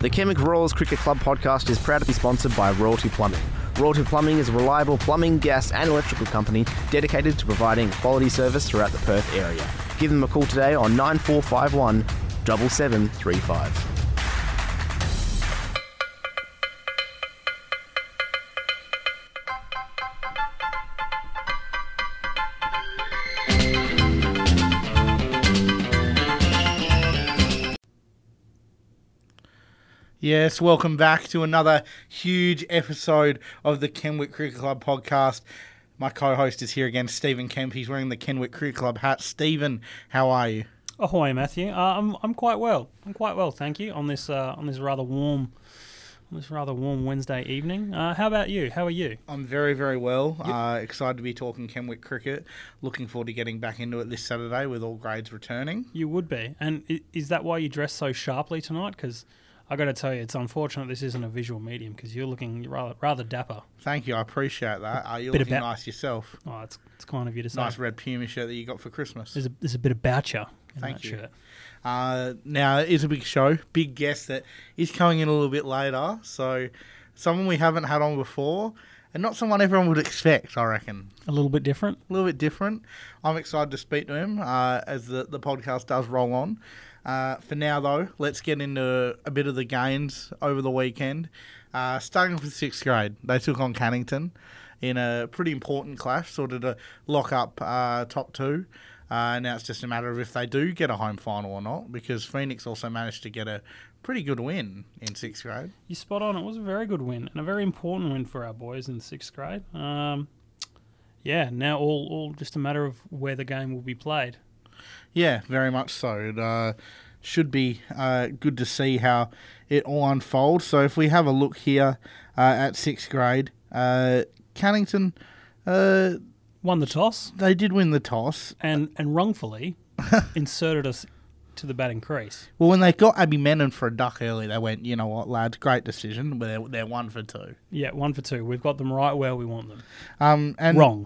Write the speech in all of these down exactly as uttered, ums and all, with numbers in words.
The Kenwick Royals Cricket Club podcast is proud to be sponsored by Royalty Plumbing. Royalty Plumbing is a reliable plumbing, gas and electrical company dedicated to providing quality service throughout the Perth area. Give them a call today on nine four five one, seven seven three five. Yes, welcome back to another huge episode of the Kenwick Cricket Club podcast. My co-host is here again, Stephen Kemp. He's wearing the Kenwick Cricket Club hat. Stephen, how are you? Ahoy, Matthew. Uh, I'm I'm quite well. I'm quite well, thank you. On this uh, on this rather warm, on this rather warm Wednesday evening. Uh, how about you? How are you? I'm very very well. Yep. Uh, excited to be talking Kenwick cricket. Looking forward to getting back into it this Saturday with all grades returning. You would be. And is that why you dressed so sharply tonight? Because I got to tell you, it's unfortunate this isn't a visual medium because you're looking rather rather dapper. Thank you, I appreciate that. Uh, you're Bit looking about, nice yourself. Oh, it's it's kind of you to say. Nice red Puma shirt that you got for Christmas. There's a there's a bit about you in Thank that you. shirt. Uh, now it is a big show, big guest that is coming in a little bit later. So someone we haven't had on before, and not someone everyone would expect. I reckon A little bit different. A little bit different. I'm excited to speak to him uh, as the the podcast does roll on. Uh, for now, though, let's get into a bit of the games over the weekend. Uh, starting with sixth grade, they took on Cannington in a pretty important clash, sort of to lock up uh, top two. Uh, now it's just a matter of if they do get a home final or not, because Phoenix also managed to get a pretty good win in sixth grade. You're spot on. It was a very good win and a very important win for our boys in sixth grade. Um, yeah, now all, all just a matter of where the game will be played. Yeah, very much so. It uh, should be uh, good to see how it all unfolds. So if we have a look here uh, at sixth grade, uh, Cannington, uh, won the toss. They did win the toss. And and wrongfully inserted us to the batting crease. Well, when they got Abby Menon for a duck early, they went, you know what, lads, great decision. But they're, they're one for two. Yeah, one for two. We've got them right where we want them. Um, and Wrong.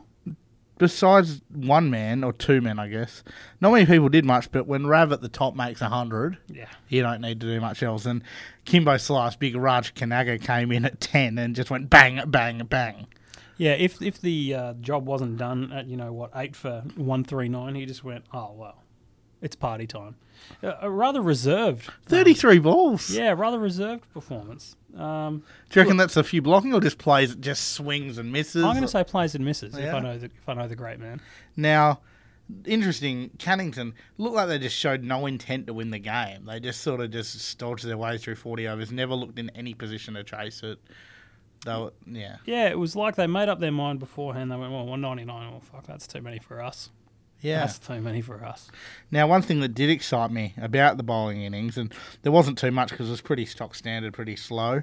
Besides one man, or two men, I guess, not many people did much, but when Rav at the top makes one hundred, yeah, you don't need to do much else. And Kimbo Slice, big Raj Kanaga came in at ten and just went bang, bang, bang. Yeah, if if the uh, job wasn't done at, you know, what, eight for one thirty-nine, he just went, oh, well, it's party time. Uh, a rather reserved. thirty-three um, balls. Yeah, rather reserved performance. Um, Do you reckon look, that's a few blocking or just plays, just swings and misses? I'm going to say plays and misses yeah. if I know the, if I know the great man. Now, interesting, Cannington looked like they just showed no intent to win the game. They just sort of just stalled their way through forty overs, never looked in any position to chase it. They were, yeah. Yeah, it was like they made up their mind beforehand. They went, well, one ninety-nine, oh, fuck, that's too many for us. Yeah. That's too many for us. Now, one thing that did excite me about the bowling innings, and there wasn't too much because it was pretty stock standard, pretty slow,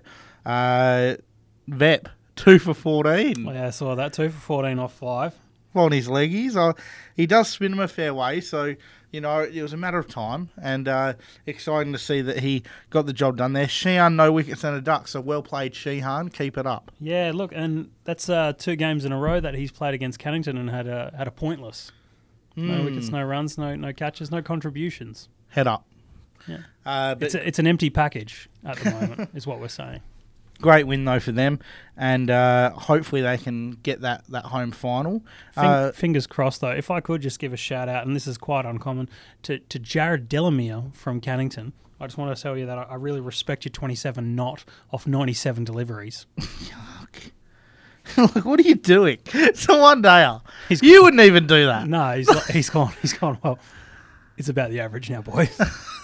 uh, Vep, two for fourteen. Yeah, I saw that, two for fourteen off five. On his leggies. Uh, he does spin them a fair way, so, you know, it was a matter of time, and uh, exciting to see that he got the job done there. Sheehan, no wickets and a duck, so well played, Sheehan. Keep it up. Yeah, look, and that's uh, two games in a row that he's played against Cannington and had a, had a pointless. No mm. wickets, no runs, no no catches, no contributions. Head up. Yeah, uh, but it's a, it's an empty package at the moment, is what we're saying. Great win though for them, and uh, hopefully they can get that, that home final. Fing- uh, fingers crossed though. If I could just give a shout out, and this is quite uncommon, to to Jared Delamere from Cannington. I just want to tell you that I, I really respect your twenty-seven not off ninety-seven deliveries. Yuck. Look, what are you doing? It's a one dayer. You wouldn't even do that. No, he's he's gone. He's gone. Well, it's about the average now, boys.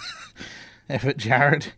Effort, Jared.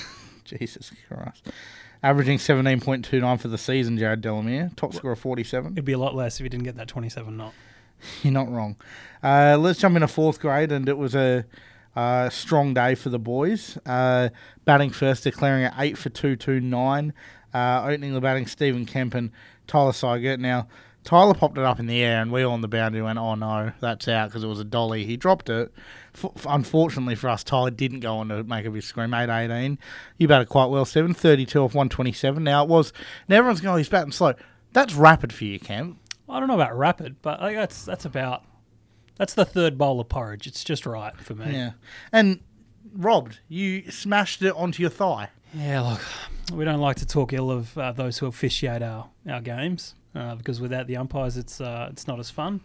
Jesus Christ. Averaging seventeen point two nine for the season, Jared Delamere. Top score of forty-seven. It'd be a lot less if he didn't get that twenty-seven not. You're not wrong. Uh, let's jump into fourth grade, and it was a uh, strong day for the boys. Uh, batting first, declaring at eight for two two nine. Uh, opening the batting, Stephen Kemp and Tyler Seigert. Now, Tyler popped it up in the air, and we all on the boundary went, oh no, that's out because it was a dolly. He dropped it. F- unfortunately for us, Tyler didn't go on to make a big scream. eight eighteen. You batted quite well, Stephen. thirty-two off one twenty-seven. Now, it was, now everyone's going, oh, he's batting slow. That's rapid for you, Kemp. I don't know about rapid, but I think that's, that's about, that's the third bowl of porridge. It's just right for me. Yeah. And robbed, you smashed it onto your thigh. Yeah, look, we don't like to talk ill of uh, those who officiate our, our games uh, because without the umpires, it's uh, it's not as fun.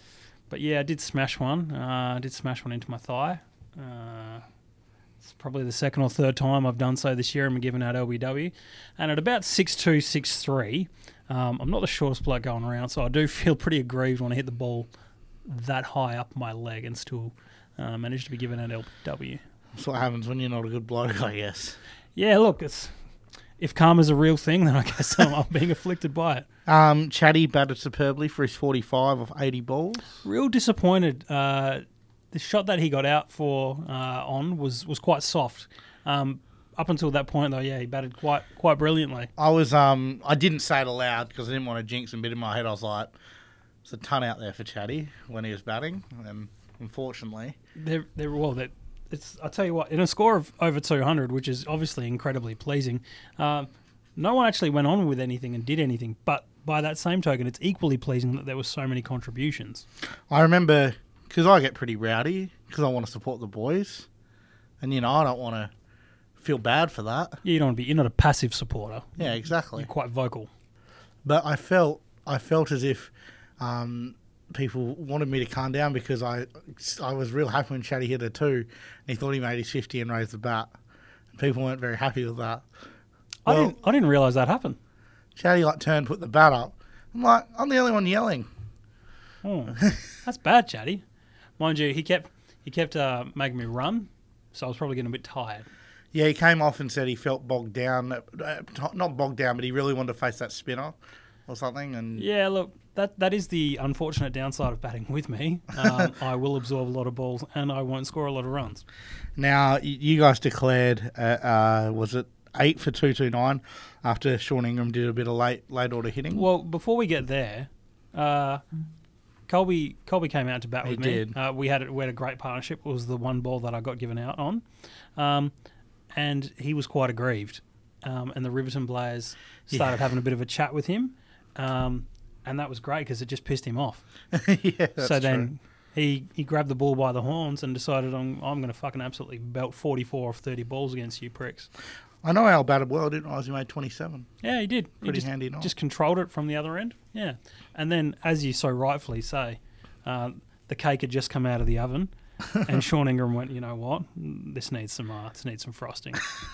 But yeah, I did smash one. Uh, I did smash one into my thigh. Uh, it's probably the second or third time I've done so this year and been given out L B W. And at about six two, six three, um, I'm not the shortest bloke going around, so I do feel pretty aggrieved when I hit the ball that high up my leg and still uh, managed to be given out L B W. That's what happens when you're not a good bloke, I guess. Yeah, look, it's if karma's a real thing, then I guess I'm, I'm being afflicted by it. Um, Chatty batted superbly for his forty-five of eighty balls. Real disappointed. Uh, the shot that he got out for uh, on was, was quite soft. Um, up until that point, though, yeah, he batted quite quite brilliantly. I was um, I didn't say it aloud because I didn't want to jinx him, but in my head I was like, there's a ton out there for Chatty when he was batting, and unfortunately, They're they're well, they're, it's I tell you what, in a score of over two hundred, which is obviously incredibly pleasing, uh, no one actually went on with anything and did anything. But by that same token, it's equally pleasing that there were so many contributions. I remember because I get pretty rowdy because I want to support the boys, and you know I don't want to feel bad for that. Yeah, you don't want to be. You're not a passive supporter. Yeah, exactly. You're quite vocal. But I felt I felt as if um, people wanted me to calm down because I I was real happy when Chatty hit a two and he thought he made his fifty and raised the bat. People weren't very happy with that. I Well, didn't. I didn't realise that happened. Chatty like turned, put the bat up. I'm like, I'm the only one yelling. Oh, that's bad, Chatty. Mind you, he kept he kept uh, making me run, so I was probably getting a bit tired. Yeah, he came off and said he felt bogged down. Uh, not bogged down, but he really wanted to face that spinner or something. And Yeah, look, that that is the unfortunate downside of batting with me. Um, I will absorb a lot of balls and I won't score a lot of runs. now y- you guys declared, uh, uh, was it eight for two two nine after Sean Ingram did a bit of late late order hitting? Well, before we get there, uh, Colby Colby came out to bat He with me. did. Uh, we had a, we had a great partnership. It was the one ball that I got given out on, um, and he was quite aggrieved. Um, and the Riverton players started having a bit of a chat with him, um, and that was great because it just pissed him off. yeah, that's so true. then he, he grabbed the ball by the horns and decided, I'm, I'm going to fucking absolutely belt forty-four of thirty balls against you pricks. I know Al batted well. I didn't realise he made twenty-seven. Yeah, he did. He Pretty just, handy night. Just controlled it from the other end. Yeah. And then, as you so rightfully say, uh, the cake had just come out of the oven, and Sean Ingram went, you know what? This needs some uh, this needs some frosting.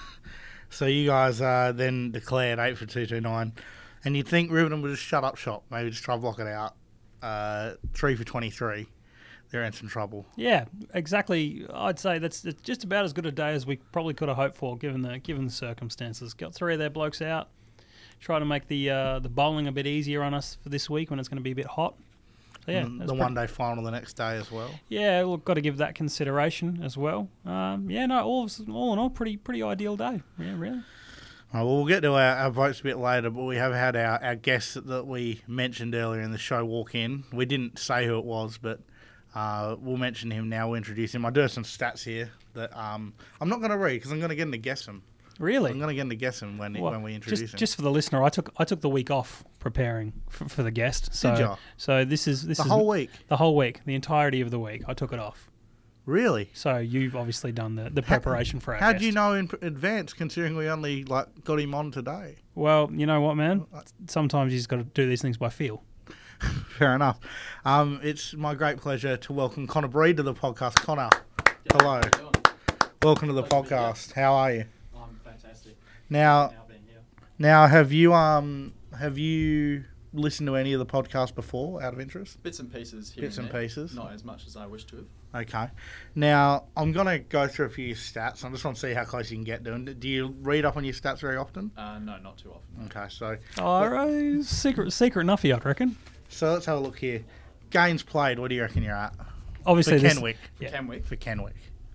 So you guys uh, then declared eight for two two nine, and you'd think Riverton would just shut up shop, maybe just try to block it out. Uh, three for twenty-three. They're in some trouble. Yeah, exactly. I'd say that's it's just about as good a day as we probably could have hoped for, given the given the circumstances. Got three of their blokes out. Try to make the uh, the bowling a bit easier on us for this week when it's going to be a bit hot. So yeah, And that's the pretty- one day final the next day as well. Yeah, look, got to give that consideration as well. Um, yeah, no, all all in all, pretty pretty ideal day. Yeah, really. All right, well, we'll get to our, our votes a bit later, but we have had our, our guest that we mentioned earlier in the show walk in. We didn't say who it was, but uh, we'll mention him now. We'll introduce him. I do have some stats here that um, I'm not going to read because I'm going to get him to guess them. Really? I'm going to get him to guess them when, Well, when we introduce just, him. just for the listener, I took I took the week off preparing for, for the guest. So Did ya? so this is this the is whole week. the whole week, the entirety of the week. I took it off. Really? So you've obviously done the, the preparation for our How guest. do you know in p- advance, considering we only like got him on today? Well, you know what, man. Sometimes you just got to do these things by feel. Fair enough. Um, it's my great pleasure to welcome Connor Breed to the podcast. Connor, hello. Welcome to the podcast. How are you? I'm fantastic. Now, Now being here. now, have you um have you listened to any of the podcasts before, out of interest? Bits and pieces here Bits and there. pieces. Not as much as I wish to have. Okay. Now, I'm gonna go through a few stats. I just want to see how close you can get to them. Do you read up on your stats very often? Uh, no, not too often. Okay, so All right, secret secret enough, I reckon. so let's have a look here. Games played. What do you reckon you're at Obviously, for this, Kenwick? Yeah. Kenwick. For Kenwick.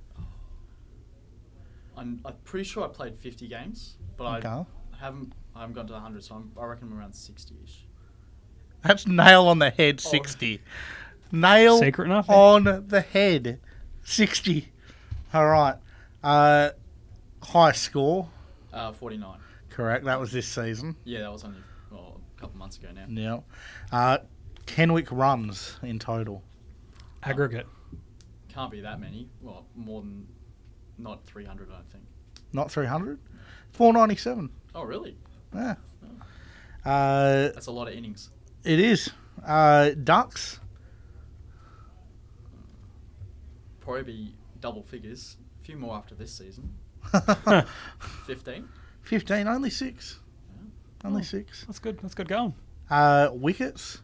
I'm, I'm pretty sure I played fifty games, but Okay. I haven't. I haven't gone to one hundred, so I'm, I reckon I'm around sixty-ish. That's nail on the head, Oh. sixty. Nail Secret enough, eh? on the head, sixty. All right. Uh, high score, Uh, forty-nine. correct. That was this season. Yeah, that was only well, a couple months ago now. Yeah. Uh, Kenwick runs in total. aggregate. Can't be that many. Well, more than not three hundred, I don't think. Not three hundred. four ninety-seven. Oh, really? Yeah. Uh, That's a lot of innings. it is. Uh, Ducks. Probably be double figures. A few more after this season. fifteen? fifteen, only six. Only Oh. six. That's good. That's good going. Uh, wickets.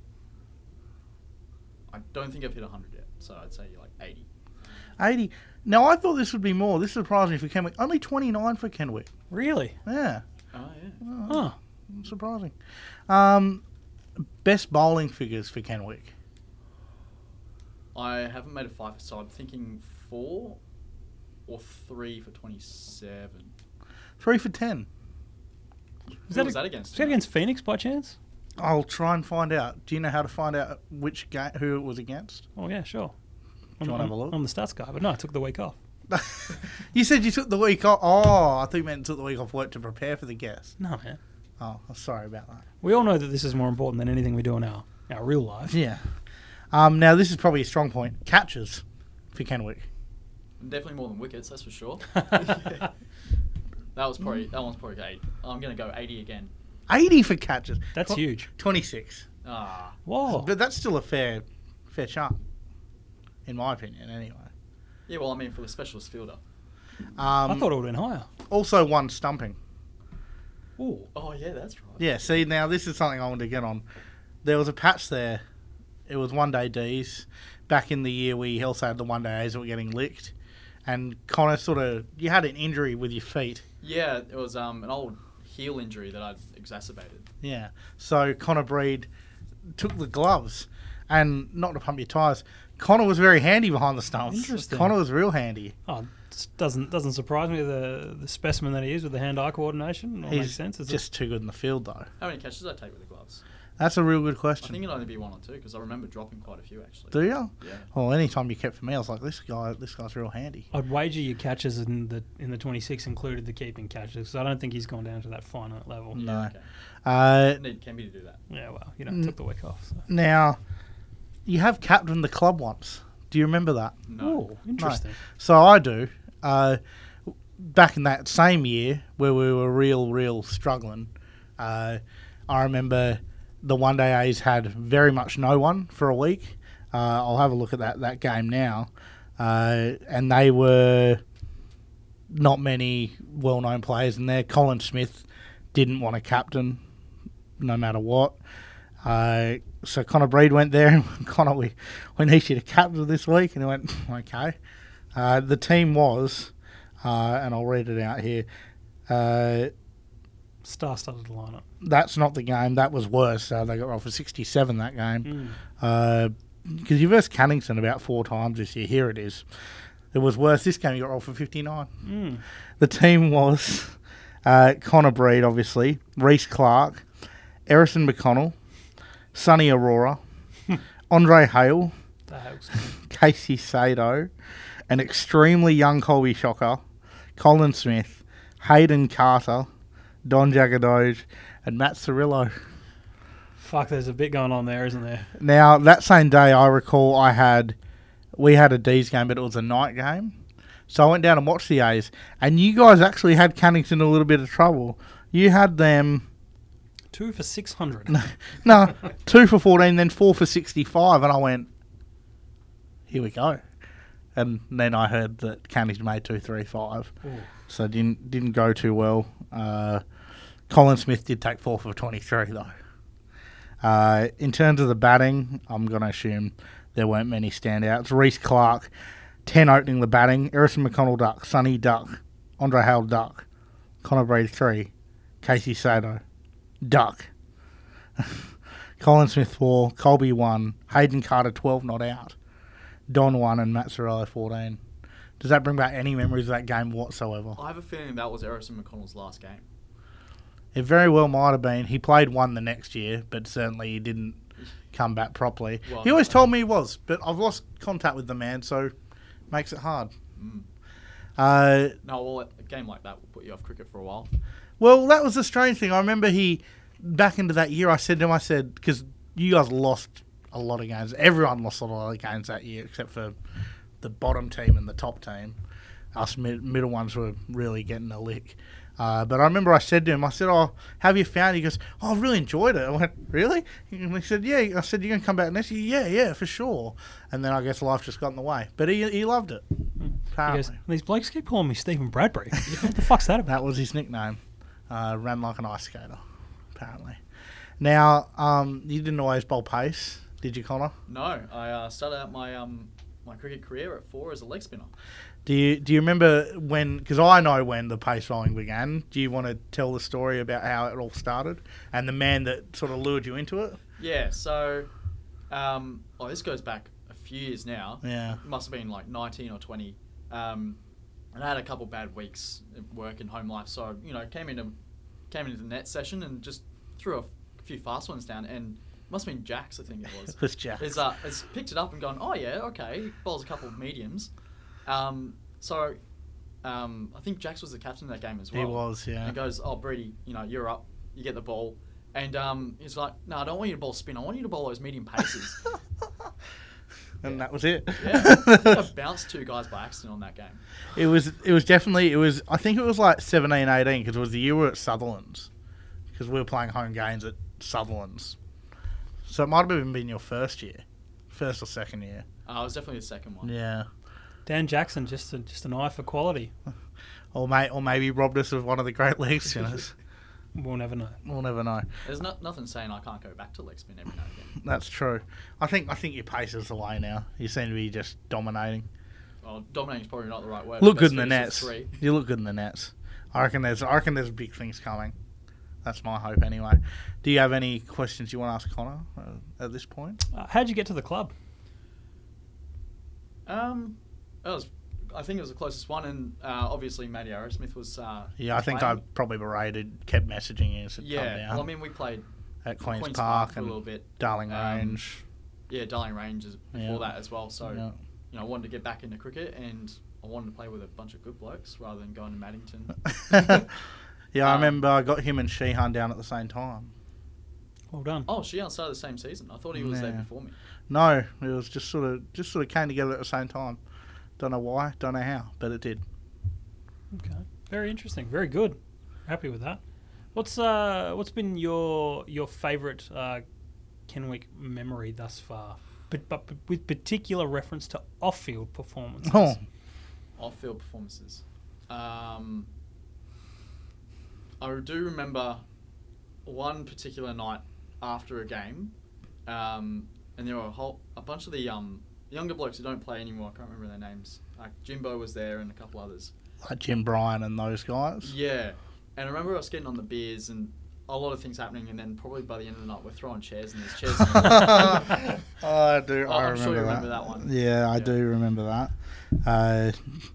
I don't think I've hit one hundred yet, so I'd say like eighty. eighty. Now, I thought this would be more. This surprised me for Kenwick. Only twenty-nine for Kenwick. Really? Yeah. Oh, yeah. Huh. Surprising. Um, best bowling figures for Kenwick. I haven't made a five, so I'm thinking four or three for twenty-seven. Three for ten. Was Who that, was a- that against? Was that against Phoenix by chance? I'll try and find out. Do you know how to find out which ga- who it was against? Oh yeah, sure. Do you wanna have a look? I'm the stats guy, but no, I took the week off. You said you took the week off. Oh, I thought you meant took the week off work to prepare for the guest. No, man. Oh, I'm sorry about that. We all know that this is more important than anything we do in our, our real life. Yeah. Um, now, this is probably a strong point. Catches for Kenwick. Definitely more than wickets, that's for sure. That was probably that one's probably eight. I'm gonna go eighty again. eighty for catches. That's Tw- huge. twenty-six. Ah, Whoa. But that's still a fair fair chunk, in my opinion, anyway. yeah. Well, I mean, for the specialist fielder. Um, I thought it would have been higher. Also, one stumping. Ooh. Oh yeah, that's right. Yeah, see, now this is something I want to get on. There was a patch there. It was one-day Ds. Back in the year we also had the one-day As that were getting licked. And Connor sort of... You had an injury with your feet. Yeah, it was um an old heel injury that I'd exacerbated. Yeah. So Connor Breed took the gloves. And not to pump your tyres, Connor was very handy behind the stumps. Interesting. Connor was real handy. Oh, just doesn't doesn't surprise me the the specimen that he is with the hand-eye coordination. It all He's makes sense. Is just too good in the field, though. How many catches did I take with the gloves? That's a real good I question. think it'd only be one or two because I remember dropping quite a few actually. Do you? Yeah. Well, anytime you kept for me, I was like, this guy, this guy's real handy. it? I'd wager your catches in the in the twenty-six included the keeping catches because I don't think he's gone down to that finite level. No. Yeah, okay. Uh, Need Kemby to do that. Yeah, well, you know, Mm. took the week off. So. now, you have captained the club once. Do you remember that? No. Oh, interesting. So I do. Uh, back in that same year where we were real, real struggling, uh, I remember the one day A's had very much no one for a week. Uh, I'll have a look at that, that game now. Uh, and they were not many well-known players in there. Colin Smith didn't want a captain no matter what. Uh, so Connor Breed went there and Connor, we, we need you to captain this week. And he went, okay. Uh, the team was, uh, and I'll read it out here, uh, Star-studded lineup. that's not the game. That was worse. Uh, they got rolled for sixty-seven that game. Mm. Because you versed Cannington about four times this year. Here it is. It was worse. This game you got rolled for fifty-nine. Mm. The team was uh, Connor Breed, obviously, Reece Clark, Erison McConnell, Sonny Aurora, Andre Hale, That helps. Casey Sado, an extremely young Colby Shocker, Colin Smith, Hayden Carter, Don Jagadoge, and Matt Cirillo. Fuck, there's a bit going on there, isn't there? Now, that same day, I recall I had, we had a D's game, but it was a night game. So I went down and watched the A's, and you guys actually had Cannington in a little bit of trouble. You had them, Two for six hundred. no, two for fourteen, then four for sixty-five, and I went, here we go. And then I heard that Cannington made two, three, five. Ooh. So it didn't didn't go too well. Uh, Colin Smith did take four for twenty-three though. Uh, in terms of the batting, I'm going to assume there weren't many standouts. Reece Clark, ten opening the batting. Erison McConnell duck, Sonny duck, Andre Hale duck, Connor Breed three, Casey Sado duck, Colin Smith four, Colby one, Hayden Carter twelve not out, Don one, and Matt Cirillo fourteen. Does that bring back any memories of that game whatsoever? I have a feeling that was Erison McConnell's last game. It very well might have been. He played one the next year, but certainly he didn't come back properly. Well, he always no. told me he was, but I've lost contact with the man, so makes it hard. Mm. Uh, No, well, a game like that will put you off cricket for a while. well, that was the strange thing. I remember he, back into that year, I said to him, I said, because you guys lost a lot of games. Everyone lost a lot of games that year, except for the bottom team and the top team. us mid- middle ones were really getting a lick. Uh, but I remember I said to him, I said, "Oh, have you found?" He goes, "Oh, I've really enjoyed it." I went, "Really?" And he said, "Yeah." I said, "You gonna come back next year?" "Yeah, yeah, for sure." And then I guess life just got in the way. But he he loved it. He Apparently. goes, these blokes keep calling me Stephen Bradbury. What the fuck's that about? That was his nickname. Uh, ran like an ice skater, apparently. Now, um, you didn't always bowl pace, did you, Connor? No, I uh, started out my um my cricket career at four as a leg spinner. Do you do you remember when? Because I know when the pace bowling began. Do you want to tell the story about how it all started and the man that sort of lured you into it? Yeah, so, um, oh, this goes back a few years now. Yeah. It must have been like nineteen or twenty. Um, and I had a couple bad weeks at work and home life, so you know, came into came into the net session and just threw a, f- a few fast ones down, and it must have been Jax, I think it was. It was Jax. It's uh, it's picked it up and gone, oh yeah, okay, bowls a couple of mediums. Um, so, um, I think Jax was the captain of that game as well. He was, yeah. And he goes, oh, Brady, you know, you're up, you get the ball. And um, he's like, no, I don't want you to bowl spin, I want you to bowl those medium paces. And Yeah. that was it. Yeah, I think I bounced two guys by accident on that game. It was it was definitely, it was, I think it was like seventeen, eighteen, because it was the year we were at Sutherland's. Because we were playing home games at Sutherland's. So it might have even been your first year. First or second year. Uh, it was definitely the second one. Yeah. Dan Jackson, just a, just an eye for quality. Or, may, or maybe robbed us of one of the great leg spinners. We'll never know. We'll never know. There's not, nothing saying I can't go back to leg spin every now and again. That's true. I think I think your pace is the way now. You seem to be just dominating. Well, dominating is probably not the right word. Look Best good in the finish is nets. Three. You look good in the nets. I reckon there's I reckon there's big things coming. That's my hope anyway. Do you have any questions you want to ask Connor uh, at this point? Uh, how'd you get to the club? Um, that was, I think it was the closest one, and uh, obviously Matty Aerosmith was. Uh, Yeah, I was think playing. I probably berated, kept messaging you to come Yeah, down well, I mean, we played at Queen's, Queen's Park, Park for a and little bit. Darling Um, Range. Yeah, Darling Range is before Yeah. that as well. So, Yeah. you know, I wanted to get back into cricket, and I wanted to play with a bunch of good blokes rather than going to Maddington. Yeah, I Um, remember I got him and Sheehan down at the same time. Well done. Oh, Sheehan started the same season. I thought he was there Yeah. before me. No, it was just sort of just sort of came together at the same time. Don't know why, don't know how, but it did. Okay. Very interesting. Very good. Happy with that. What's uh what's been your your favourite uh, Kenwick memory thus far? But, but but with particular reference to off-field performances. Oh, Off-field performances. Um, I do remember one particular night after a game, um, and there were a whole a bunch of the um, younger blokes who don't play anymore. I can't remember their names. Like Jimbo was there and a couple others. like Jim Bryan and those guys. Yeah, and I remember us getting on the beers and a lot of things happening, and then probably by the end of the night we're throwing chairs and there's chairs. Oh, I do. Oh, I I'm remember, sure you that. remember that one. Yeah, I Yeah. do remember that. Uh,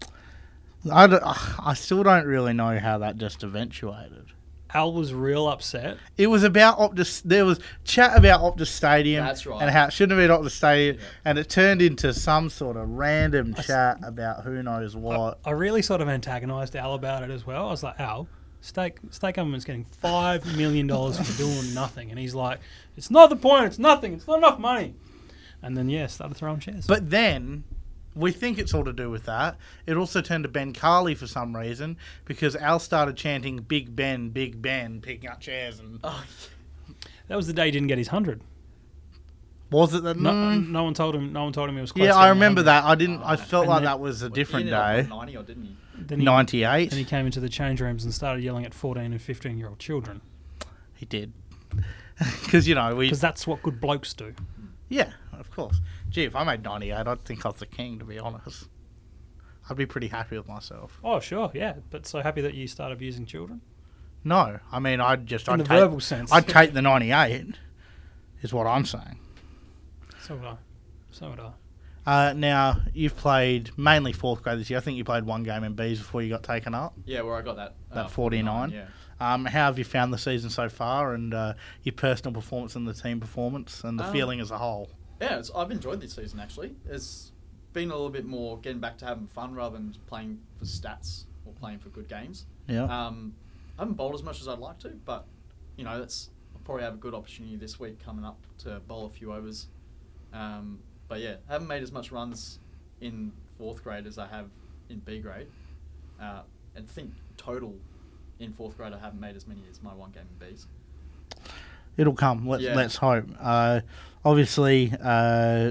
I, don't- I still don't really know how that just eventuated. Al was real upset. It was about Optus. There was chat about Optus Stadium. That's right. And how it shouldn't have been Optus Stadium, Yeah. and it turned into some sort of random I s- chat about who knows what. I really sort of antagonised Al about it as well. I was like, Al, state state government's getting five million dollars for doing nothing, and he's like, it's not the point. It's nothing. It's not enough money. And then yeah, started throwing chairs. But then we think it's all to do with that. It also turned to Ben Carley for some reason because Al started chanting "Big Ben, Big Ben," picking up chairs, and Oh, that was the day he didn't get his hundred. was it that? No, Mm. no one told him. No one told him he was close. Yeah, to I getting remember one that. I didn't. Oh, I felt and like then- that was a different he ended up day. on ninety, or didn't he? hundred. Then he, ninety-eight. Then he came into the change rooms and started yelling at fourteen and fifteen year old children He did. Because you know we. because that's what good blokes do. Yeah, of course. Gee, if I made ninety-eight, I'd think I was the king. To be honest, I'd be pretty happy with myself. Oh sure, yeah, but so happy that you start abusing children No, I mean I'd just. in I'd the take, verbal sense. I'd take the ninety-eight. Is what I'm saying. So would I. So would I. Uh, now, you've played mainly fourth grade this year. I think you played one game in Bs before you got taken up. Yeah, where I got that. That uh, forty-nine. Yeah. Um, how have you found the season so far and uh, your personal performance and the team performance and the Um, feeling as a whole? Yeah, it's, I've enjoyed this season actually. It's been a little bit more getting back to having fun rather than playing for stats or playing for good games. Yeah. Um, I haven't bowled as much as I'd like to, but you know, that's I'll probably have a good opportunity this week coming up to bowl a few overs. Um, but yeah, haven't made as much runs in fourth grade as I have in B grade. Uh, and think total in fourth grade I haven't made as many as my one game in B's. It'll come. Let's Yeah. let's hope. Uh, obviously, uh,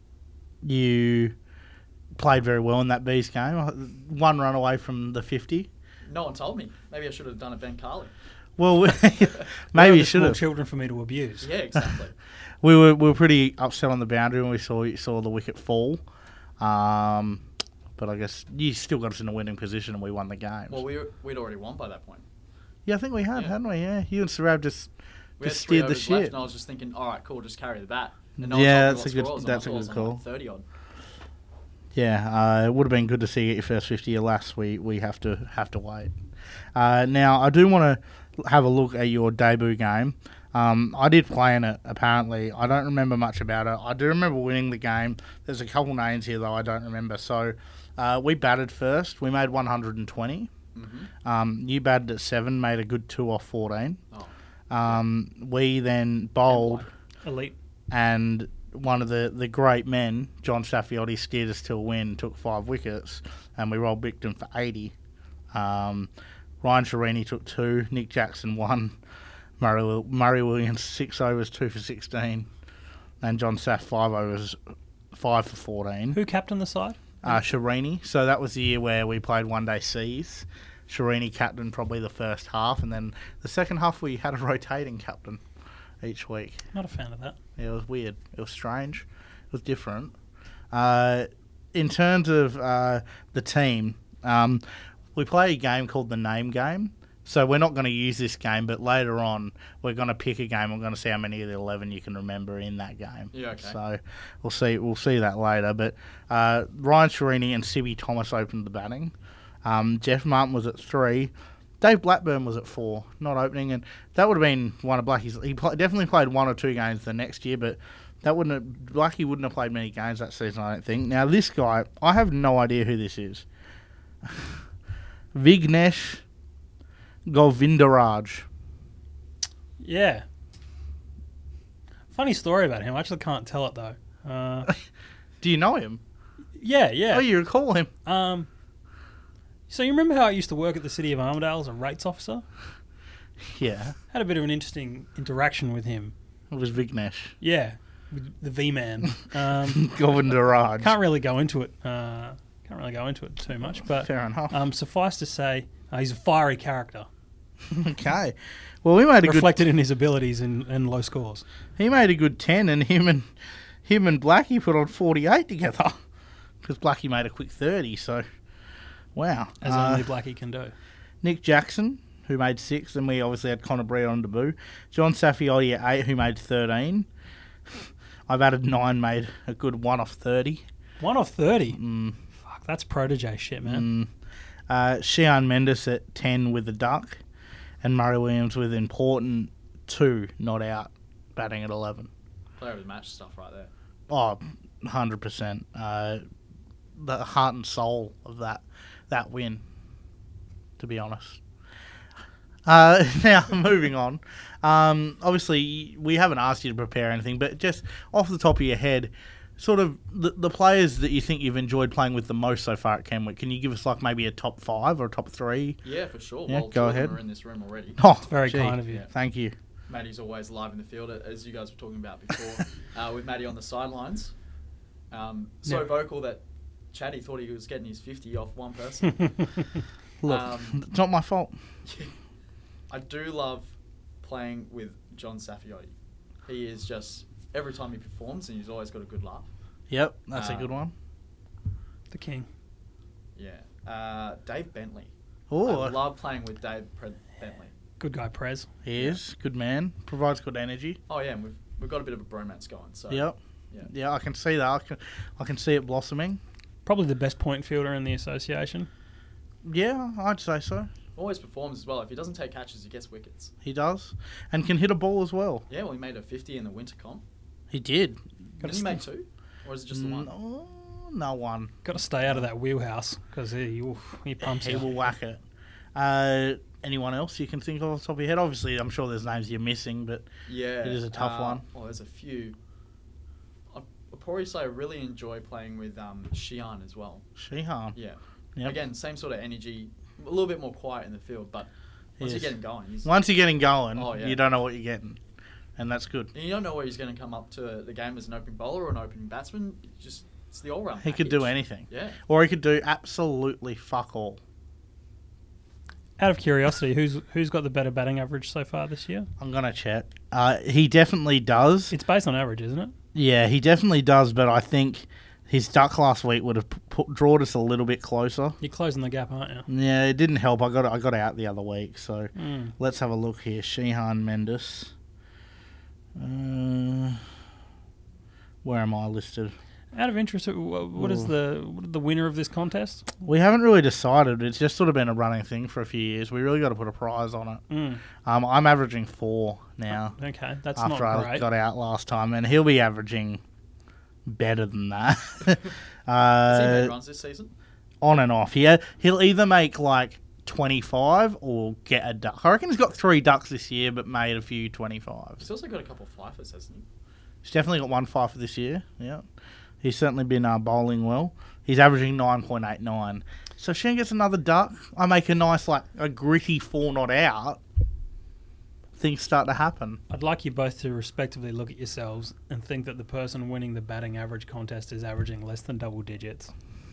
you played very well in that Bees game. One run away from the fifty. No one told me. Maybe I should have done a Ben Carley. Well, Where are maybe the you should small have. children for me to abuse. Yeah, exactly. We were we were pretty upset on the boundary when we saw saw the wicket fall. Um, but I guess you still got us in a winning position and we won the game. well, we were, we'd already won by that point. yeah, I think we had, Yeah. hadn't we? Yeah, you and Sarab just We just had three steered the overs left, shit. and I was just thinking, all right, cool, just carry the bat. And Yeah, one that's told a me good- what score it was, and that's I a thought it good was on, call. like, thirty odd. Yeah, uh, it would have been good to see your first fifty. Alas, we, we have to have to wait. Uh, now, I do want to have a look at your debut game. Um, I did play in it, apparently. I don't remember much about it. I do remember winning the game. There's a couple names here, though, I don't remember. So, uh, we batted first. We made one hundred twenty. Mm-hmm. Um, you batted at seven, made a good two off fourteen. Oh, Um, we then bowled, Elite. and one of the, the great men, John Saffiotti, steered us to a win, took five wickets, and we rolled Bicton for eighty. Um, Ryan Sharini took two, Nick Jackson one, Murray, Wil- Murray Williams six overs, two for sixteen, and John Saff five overs, five for fourteen. Who captained the side? Uh, Sharini, so that was the year where we played one day C's. Sharini captained probably the first half, and then the second half we had a rotating captain each week. Not a fan of that. It was weird. It was strange. It was different. Uh, in terms of uh, the team, um, we play a game called the Name Game. So we're not going to use this game, but later on we're going to pick a game. We're going to see how many of the eleven you can remember in that game. Yeah, okay. So we'll see. We'll see that later. But uh, Ryan Sharini and Sibby Thomas opened the batting. Um, Jeff Martin was at three. Dave Blackburn was at four, not opening, and that would have been one of Blackie's. He pl- definitely played one or two games the next year, but that wouldn't have, Blackie wouldn't have played many games that season, I don't think. Now this guy, I have no idea who this is. Vignesh Govindaraj. Yeah. Funny story about him. I actually can't tell it though. Uh, Do you know him? yeah, yeah. Oh, you recall him? Um, so you remember how I used to work at the City of Armidale as a rates officer? Yeah, Had a bit of an interesting interaction with him. it was Vignesh Yeah, with the V-Man. Um, Govindaraj. can't really go into it. Uh, can't really go into it too much, but Fair enough. um, suffice to say, uh, he's a fiery character, Okay. Well, we made a good. reflected in his abilities and, and low scores. He made a good ten, and him and him and Blackie put on forty-eight together because Blackie made a quick thirty. So, wow. As Uh, only Blackie can do. Nick Jackson, who made six, and we obviously had Connor Breer on debut. John Saffiotti at eight, who made thirteen. I've added nine, made a good one off thirty. One off thirty. Mm, Fuck, that's protege shit, man. mm. Uh, Shian Mendes at ten with the duck, and Murray Williams with important two, not out, batting at eleven. Player of the match stuff right there. Oh, one hundred percent. Uh, the heart and soul of that that win, to be honest. Uh, now, moving on. Um, obviously, we haven't asked you to prepare anything, but just off the top of your head, sort of the, the players that you think you've enjoyed playing with the most so far at Kenwick, can you give us like maybe a top five or a top three? Yeah, for sure. Yeah, well, go two of them ahead. are in this room already. Oh, Very gee, kind of you. Yeah. Thank you. Maddie's always live in the field, as you guys were talking about before, uh, with Maddie on the sidelines. Um, so Yeah. vocal that Chatty thought he was getting his fifty off one person. Look, Um, it's not my fault. I do love playing with John Saffiotti. He is just, every time he performs, and he's always got a good laugh. Yep, that's a Um, good one. The king. Yeah. Uh, Dave Bentley. Oh, I love playing with Dave Pre- Bentley. Good guy, Prez. he is good man. Provides good energy. Oh, yeah, and we've, we've got a bit of a bromance going. So Yep. Yeah. Yeah, I can see that. I can, I can see it blossoming. Probably the best point fielder in the association. Yeah, I'd say so. Always performs as well. If he doesn't take catches, he gets wickets. He does, and can hit a ball as well. Yeah, well, he made a fifty in the winter comp. He did. Didn't he make two? Or is it just the one? No, no one. Got to stay out of that wheelhouse because he oof, he pumps He you. will whack it. Uh, anyone else you can think of off the top of your head? Obviously, I'm sure there's names you're missing, but Yeah. It is a tough uh, one. Oh, there's a few. I'll, I'll probably say I really enjoy playing with um, Shian as well. Sheehan. Yeah. Yep. Again, same sort of energy, a little bit more quiet in the field, but once Yes. you get him going, he's, Once you're getting going, Oh, yeah. you don't know what you're getting, and that's good. and you don't know where he's going to come up to the game as an opening bowler or an opening batsman. It's just it's the all-round. He could do package. anything, Yeah. or he could do absolutely fuck all. Out of curiosity, who's who's got the better batting average so far this year? I'm gonna check. Uh, he definitely does. It's based on average, isn't it? Yeah, he definitely does. But I think his duck last week would have put, drawn us a little bit closer. You're closing the gap, aren't you? Yeah, it didn't help. I got I got out the other week, so Mm. let's have a look here. Sheehan Mendes. Uh, where am I listed? Out of interest, wh- what is Ooh. the what is the winner of this contest? We haven't really decided. It's just sort of been a running thing for a few years. We really got to put a prize on it. Mm. Um, I'm averaging four now Okay, that's after not I great. got out last time, and he'll be averaging better than that. Has he uh, made runs this season? on and off. He he'll either make like twenty-five or get a duck. I reckon he's got three ducks this year, but made a few twenty-fives. He's also got a couple of fifers, hasn't he? He's definitely got one five for this year. Yeah, he's certainly been uh, bowling well. He's averaging nine point eight nine. So if Shane gets another duck, I make a nice like a gritty four not out. Things start to happen. I'd like you both to respectively look at yourselves and think that the person winning the batting average contest is averaging less than double digits.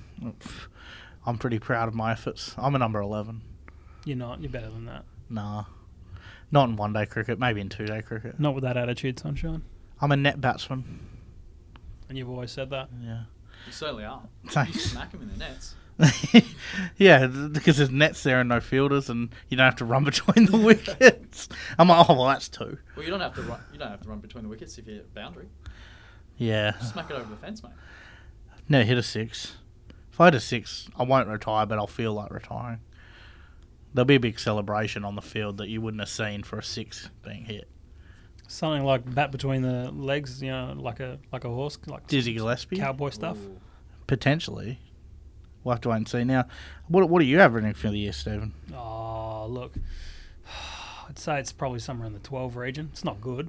I'm pretty proud of my efforts. I'm a number eleven. You're not. You're better than that. Nah, not in one day cricket. Maybe in two day cricket. Not with that attitude, Sunshine. I'm a net batsman. And you've always said that. Yeah. You certainly are. You Thanks. smack him in the nets. Yeah, th- because there's nets there and no fielders, and you don't have to run between the wickets. I'm like, oh well, that's two. Well, you don't have to run. You don't have to run between the wickets if you hit a boundary. Yeah, Just smack it over the fence, mate. never hit a six. If I hit a six, I won't retire, but I'll feel like retiring. There'll be a big celebration on the field that you wouldn't have seen for a six being hit. Something like bat between the legs, you know, like a like a horse, like Dizzy Gillespie, cowboy stuff. Ooh. potentially. We'll have to wait and see. Now, what what are you averaging for the year, Stephen? Oh, look. I'd say it's probably somewhere in the twelve region. It's not good.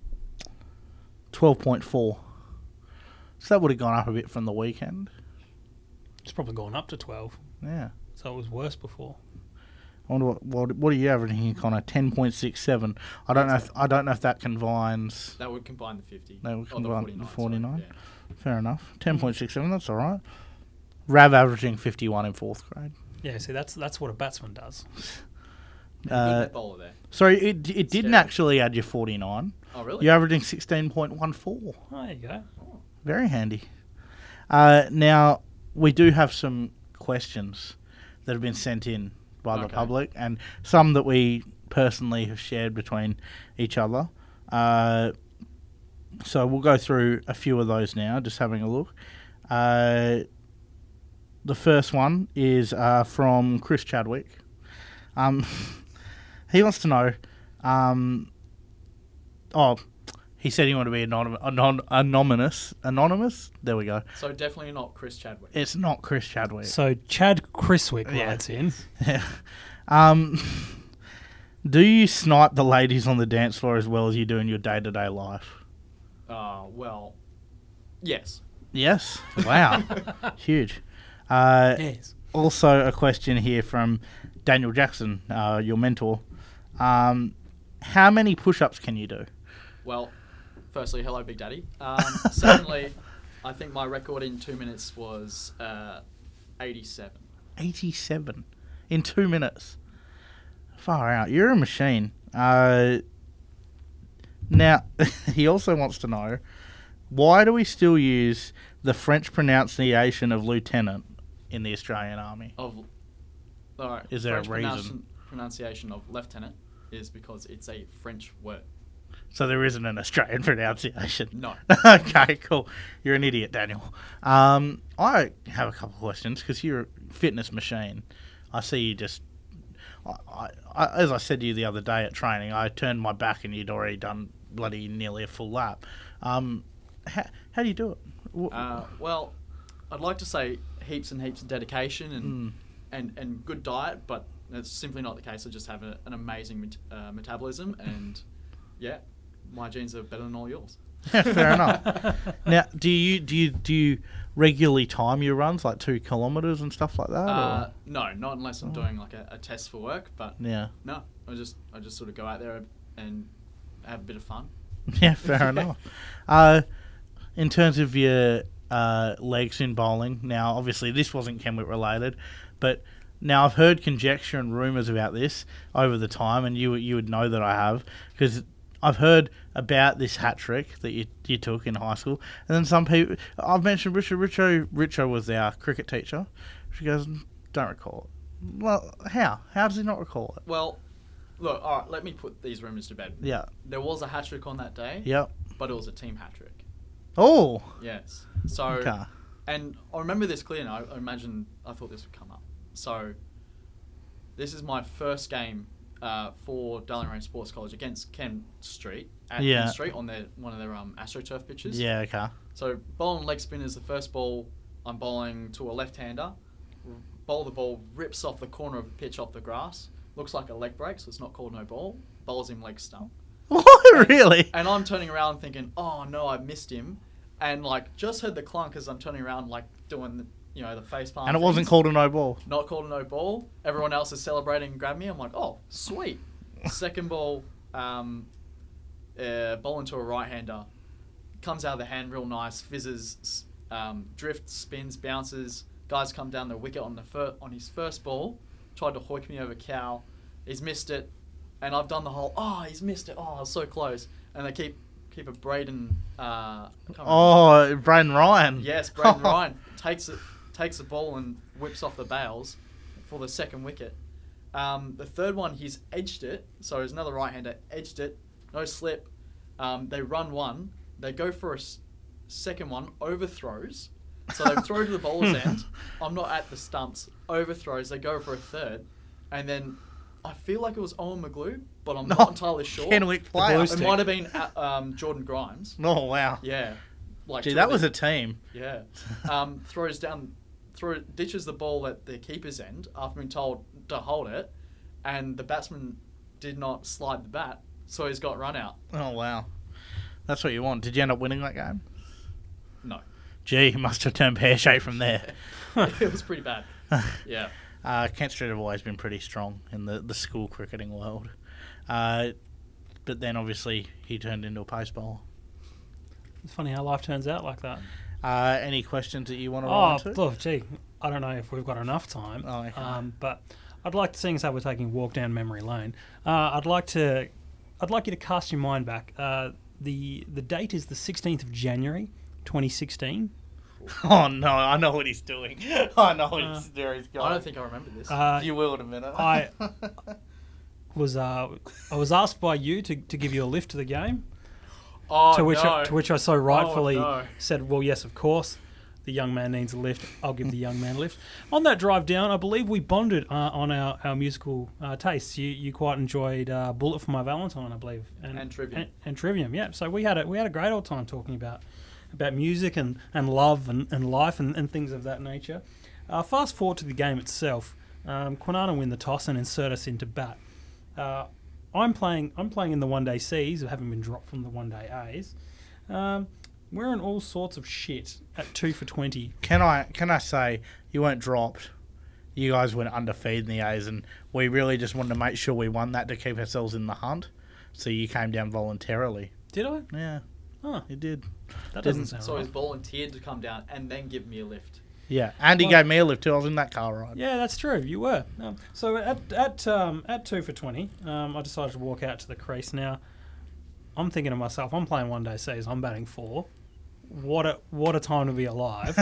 Twelve point four. So that would have gone up a bit from the weekend. It's probably gone up to twelve. Yeah. So it was worse before. I wonder what what, what are you averaging here, Connor? Ten point six seven. I don't know. If, I don't know if that combines. That would combine the fifty. That would or combine the the forty-nine. forty-nine. sorry, Fair enough. Ten point six seven. That's all right. Rav averaging fifty one in fourth grade. Yeah, see, that's that's what a batsman does. Yeah. Uh, Good net bowler there. Sorry, it it didn't Scary. actually add your forty nine. Oh, really? You're averaging sixteen point one four. Oh, there you go. Very handy. Uh, now we do have some questions that have been sent in by the Okay. public, and some that we personally have shared between each other. Uh, so we'll go through a few of those now, just having a look. Uh, the first one is uh, from Chris Chadwick. Um, he wants to know. Um, oh, he said he wanted to be anonym, anon, anonymous. Anonymous. There we go. So definitely not Chris Chadwick. It's not Chris Chadwick. So Chad Criswick Yeah. writes in. Yeah. Um, do you snipe the ladies on the dance floor as well as you do in your day to day life? Uh, well, yes. Yes. Wow. Huge. Uh, Yes. Also, a question here from Daniel Jackson, uh, your mentor. Um, how many push ups can you do? Well, firstly, hello, Big Daddy. Um, secondly, I think my record in two minutes was uh, eighty-seven. eighty-seven in two minutes. Far out. You're a machine. Uh, now, he also wants to know, why do we still use the French pronunciation of lieutenant in the Australian Army? Of, all right. Is there a French pronounci- reason? Pronunciation of lieutenant is because it's a French word. So there isn't an Australian pronunciation. No. Okay, cool. You're an idiot, Daniel. Um, I have a couple of questions because you're a fitness machine. I see you just. I, I, I, as I said to you the other day at training, I turned my back and you'd already done bloody nearly a full lap. Um, how, how do you do it? Wh- Uh, well, I'd like to say heaps and heaps of dedication and Mm. and, and good diet, but it's simply not the case. I just have a, an amazing met- uh, metabolism, and yeah, my genes are better than all yours. Yeah, fair enough. Now, do you do you do you regularly time your runs, like two kilometres and stuff like that? Uh, or? no, not unless I'm doing like a, a test for work. But Yeah. no, I just I just sort of go out there and have a bit of fun. Yeah, fair enough. Uh, in terms of your uh, legs in bowling, now obviously this wasn't Kenwick related, but now I've heard conjecture and rumours about this over the time, and you you would know that I have, because I've heard about this hat trick that you you took in high school, and then some people I've mentioned Richo Richo Richo was our cricket teacher. She goes, don't recall it. Well, how how does he not recall it? Well, look, all right, let me put these rumours to bed. Yeah. There was a hat trick on that day, Yep. but it was a team hat trick. Oh. Yes. So, Okay. and I remember this clearly. I, I imagine I thought this would come up. So, this is my first game uh, for Darling Range Sports College against Kent Street at Yeah. Kent Street on their one of their um, AstroTurf pitches. Yeah. Okay. So, bowling leg spin is the first ball. I'm bowling to a left-hander. Bowl the ball, rips off the corner of the pitch off the grass. Looks like a leg break, so it's not called no ball. Bowls him leg stump. What, really? And I'm turning around thinking, oh no, I missed him. And like, just heard the clunk as I'm turning around, like doing the, you know, the face palm. And it wasn't things. called a no ball. Not called a no ball. Everyone else is celebrating and grab me. I'm like, oh, sweet. Second ball, um, uh, ball into a right-hander. Comes out of the hand real nice, fizzes, um, drifts, spins, bounces. Guys come down the wicket on the fir- on his first ball. Tried to hoik me over cow. He's missed it. And I've done the whole, oh, he's missed it. Oh, I was so close. And they keep keep a Braden. Uh, I can't remember. Oh, Braden Ryan. Yes, Braden Ryan takes it, takes the ball and whips off the bails for the second wicket. Um, the third one, he's edged it. So there's another right-hander, edged it, no slip. Um, they run one. They go for a s- second one, overthrows. So they throw to the bowler's end. I'm not at the stumps. Overthrows. They go for a third. And then I feel like it was Owen McGlue, but I'm No, not entirely sure. Kenwick player. Blue It stick. might have been uh, um, Jordan Grimes. Oh, wow. Yeah. Like Gee, to that the- was a team. Yeah. Um, throws down, throw, ditches the ball at the keeper's end after being told to hold it, and the batsman did not slide the bat, so he's got run out. Oh, wow. That's what you want. Did you end up winning that game? No. Gee, you must have turned pear-shaped from there. It was pretty bad. Yeah. Uh, Kent Street have always been pretty strong in the, the school cricketing world. Uh, but then, obviously, he turned into a pace bowler. It's funny how life turns out like that. Uh, any questions that you want to Oh, run into? look, gee, I don't know if we've got enough time. Oh, okay. um, but I'd like to, seeing as how we're taking a walk down memory lane, uh, I'd like to, I'd like you to cast your mind back. Uh, the the date is the sixteenth of January, twenty sixteen. Oh, no, I know what he's doing. I know what Uh, he's doing. He's I going. don't think I remember this. Uh, You will in a minute. I was uh, I was asked by you to, to give you a lift to the game. oh, to which no. I, to which I so rightfully no. said, well, yes, of course. The young man needs a lift. I'll give the young man a lift. On that drive down, I believe we bonded uh, on our, our musical uh, tastes. You you quite enjoyed uh, "Bullet for My Valentine," I believe, And Trivium. And, and Trivium, yeah. So we had a we had a great old time talking about about music and, and love and, and life and, and things of that nature. Uh, fast forward to the game itself. Um, Kwinana win the toss and insert us into bat. Uh, I'm playing. I'm playing in the one day C's, having been dropped from the one day A's. Um, we're in all sorts of shit at two for twenty. Can I can I say you weren't dropped? You guys went undefeated in the A's, and we really just wanted to make sure we won that to keep ourselves in the hunt. So you came down voluntarily. Did I? Yeah, Oh, you did. that Didn't- doesn't sound So right. he's volunteered to come down and then give me a lift. Yeah, and he Well- gave me a lift too. I was in that car ride. Yeah, that's true. You were. Um, so at at um, at two for twenty, um, I decided to walk out to the crease. Now, I'm thinking to myself, I'm playing one day C's. I'm batting four. What a what a time to be alive.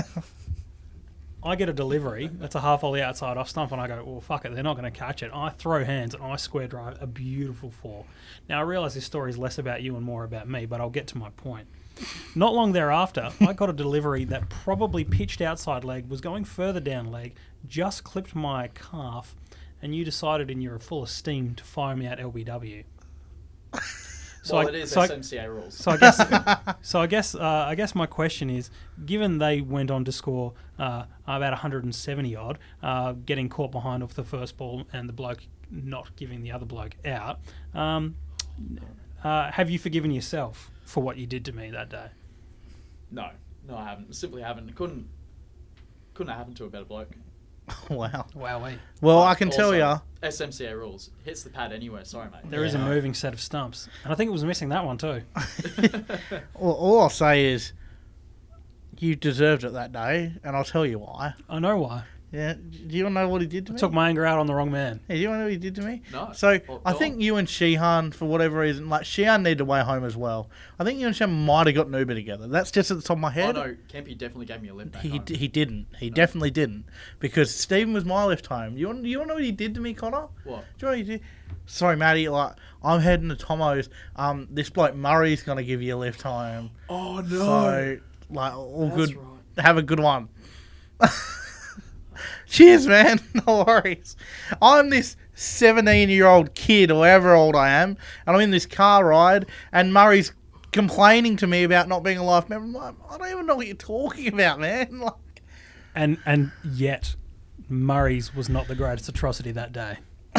I get a delivery. That's a half volley outside off stump, and I go, well, fuck it. They're not going to catch it. I throw hands and I square drive a beautiful four. Now, I realise this story is less about you and more about me, but I'll get to my point. Not long thereafter, I got a delivery that probably pitched outside leg, was going further down leg, just clipped my calf, and you decided in your full esteem to fire me out L B W. So well, I- it is so I- S M C A rules. So I guess, so I guess, uh, I guess my question is, given they went on to score uh, about one hundred seventy odd, uh, getting caught behind off the first ball, and the bloke not giving the other bloke out, um, uh, have you forgiven yourself for what you did to me that day? No, no, I haven't. Simply haven't. Couldn't, couldn't have happened to a better bloke. Wow. Wowee. Well, But I can tell also, you. S M C A rules. Hits the pad anywhere. Sorry, mate. There is a Yeah. moving set of stumps. And I think it was missing that one too. All, all I'll say is, you deserved it that day, and I'll tell you why. I know why. Yeah. Do you want to know what he did to I me? took my anger out on the wrong man. Yeah, do you want to know what he did to me? No. So Well, I go think on. you and Sheehan, for whatever reason, like Sheehan needed to way home as well. I think you and Sheehan might have got an Uber together. That's just at the top of my Oh head. no, Kempy definitely gave me a lift back He home. d- he didn't. He definitely didn't. Because Stephen was my lift home. You want you want to know what he did to me, Connor? What? Do you know what he did? Sorry, Matty. Like I'm heading to Tomo's. Um, this bloke Murray's gonna give you a lift home. Oh So like all That's good. right. Have a good one. Cheers, man. No worries. I'm this seventeen-year-old kid, or however old I am, and I'm in this car ride, and Murray's complaining to me about not being a life member. I'm like, I don't even know what you're talking about, man. Like, And and yet, Murray's was not the greatest atrocity that day.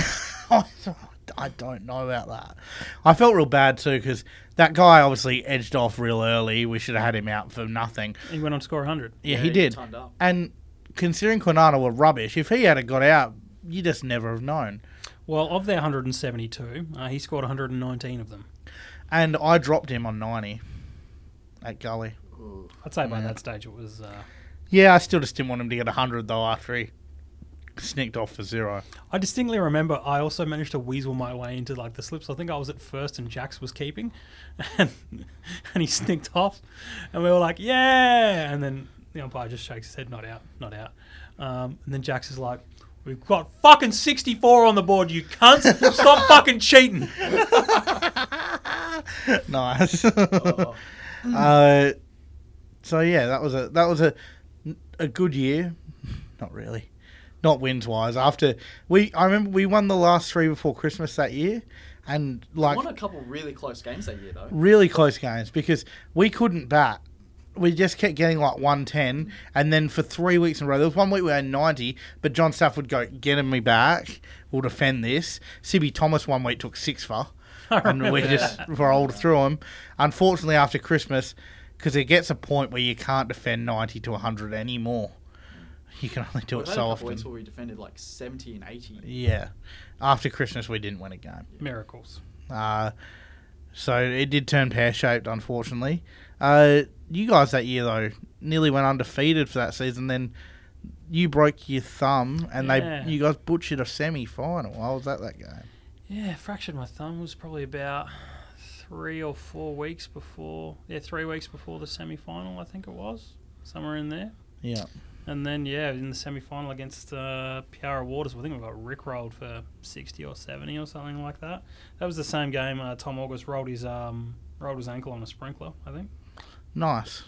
I don't know about that. I felt real bad too because that guy obviously edged off real early. We should have had him out for nothing. He went on to score one hundred. Yeah, Yeah, he he did. timed up. And considering Quinana were rubbish, if he had got out, you just never have known. Well, of their one hundred seventy-two, uh, he scored one hundred nineteen of them. And I dropped him on ninety at Gully. Ooh. I'd say by Yeah. that stage it was... Uh, Yeah, I still just didn't want him to get one hundred though after he snicked off for zero. I distinctly remember I also managed to weasel my way into like the slips. I think I was at first and Jax was keeping, and and he snicked off, and we were like, yeah, and then the umpire just shakes his head, not out, not out, um, and then Jax is like, we've got fucking sixty-four on the board, you cunts, stop fucking cheating. Nice. Oh. uh, so yeah, that was a that was a a good year. Not really, not wins wise. After we, I remember we won the last three before Christmas that year, and like Won a couple really close games that year though. really close games because we couldn't bat. We just kept getting like one ten, and then for three weeks in a row, there was one week we had ninety, but John Staff would go, get me back, we'll defend this. Sibby Thomas one week took six for, and we remember just that. rolled through him. Unfortunately, after Christmas, because it gets a point where you can't defend ninety to one hundred anymore. You can only do We've it had so a couple often. weeks where we defended like seventy and eighty. Yeah. After Christmas, we didn't win a game. Miracles. Uh, so it did turn pear-shaped, unfortunately. Uh, you guys that year, though, nearly went undefeated for that season. Then you broke your thumb, and Yeah. they you guys butchered a semi-final. How was that that game? Yeah, fractured my thumb was probably about three or four weeks before, yeah, three weeks before the semi-final, I think it was, somewhere in there. Yeah. And then, yeah, in the semi-final against uh, Piara Waters, I think we got rickrolled for sixty or seventy or something like that. That was the same game uh, Tom August rolled his um, rolled his ankle on a sprinkler, I think. Nice.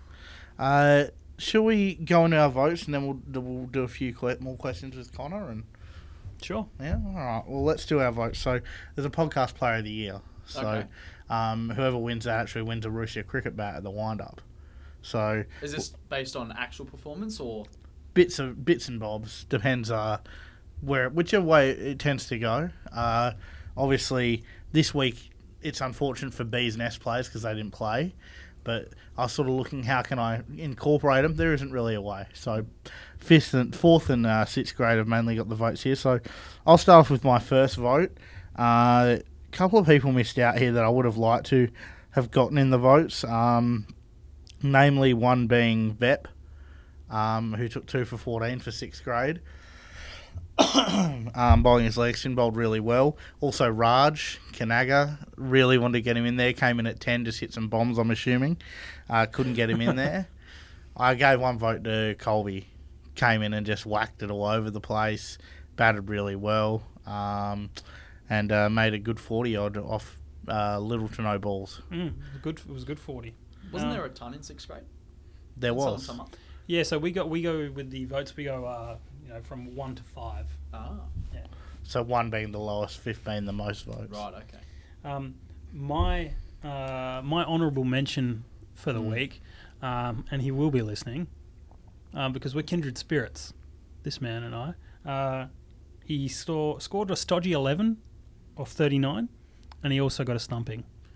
Uh, shall we go into our votes, and then we'll, we'll do a few que- more questions with Connor? And Sure. yeah, all right. Well, let's do our votes. So there's a podcast player of the year. So Okay. um, whoever wins that actually wins a Russia cricket bat at the wind-up. So Is this based on actual performance or? bits of bits and bobs depends uh where whichever way it tends to go. Uh, obviously this week it's unfortunate for B's Nest players because they didn't play, but I was sort of looking how can I incorporate them. There isn't really a way. So fifth and fourth and uh, sixth grade have mainly got the votes here. So I'll start off with my first vote. A uh, couple of people missed out here that I would have liked to have gotten in the votes. Um, namely one being Vep. Um, who took two for fourteen for sixth grade. um, bowling his leg spin, bowled really well. Also Raj Kanaga, really wanted to get him in there. Came in at ten, just hit some bombs, I'm assuming. Uh, couldn't get him in there. I gave one vote to Colby. Came in and just whacked it all over the place. Batted really well. Um, and uh, made a good forty odd off uh, little to no balls. Mm, it was good. It was a good forty. Wasn't Um, there a ton in sixth grade? There Did someone was. sum up? Yeah, so we go we go with the votes. We go uh, you know from one to five. Ah, So one being the lowest, fifth being the most votes. right, okay. Um, my uh, my honourable mention for the Mm. week, um, and he will be listening, um, because we're kindred spirits. This man and I. Uh, he store, scored a stodgy eleven off thirty-nine, and he also got a stumping.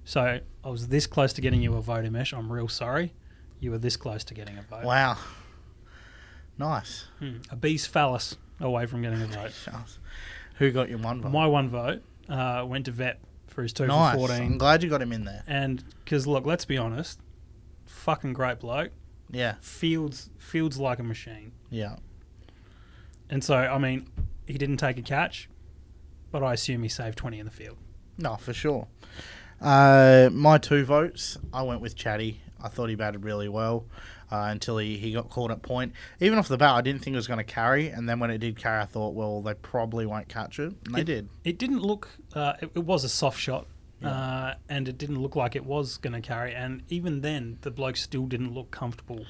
So I was this close to getting you a vote, Imesh. I'm real sorry. You were this close to getting a vote. Wow. Nice. Hmm. A bee's phallus away from getting a vote. Who got your one vote? My one vote uh, went to Vet for his two nice. for fourteen. I'm glad you got him in there. And because, look, let's be honest, fucking great bloke. Yeah. Fields, fields like a machine. Yeah. And so, I mean, he didn't take a catch, but I assume he saved twenty in the field. No, for sure. Uh, my two votes, I went with Chatty. I thought he batted really well uh, until he, he got called at point. Even off the bat, I didn't think it was going to carry. And then when it did carry, I thought, well, they probably won't catch it. And they it, did. It didn't look, uh, it, it was a soft shot. Yeah. Uh, and it didn't look like it was going to carry. And even then, the bloke still didn't look comfortable.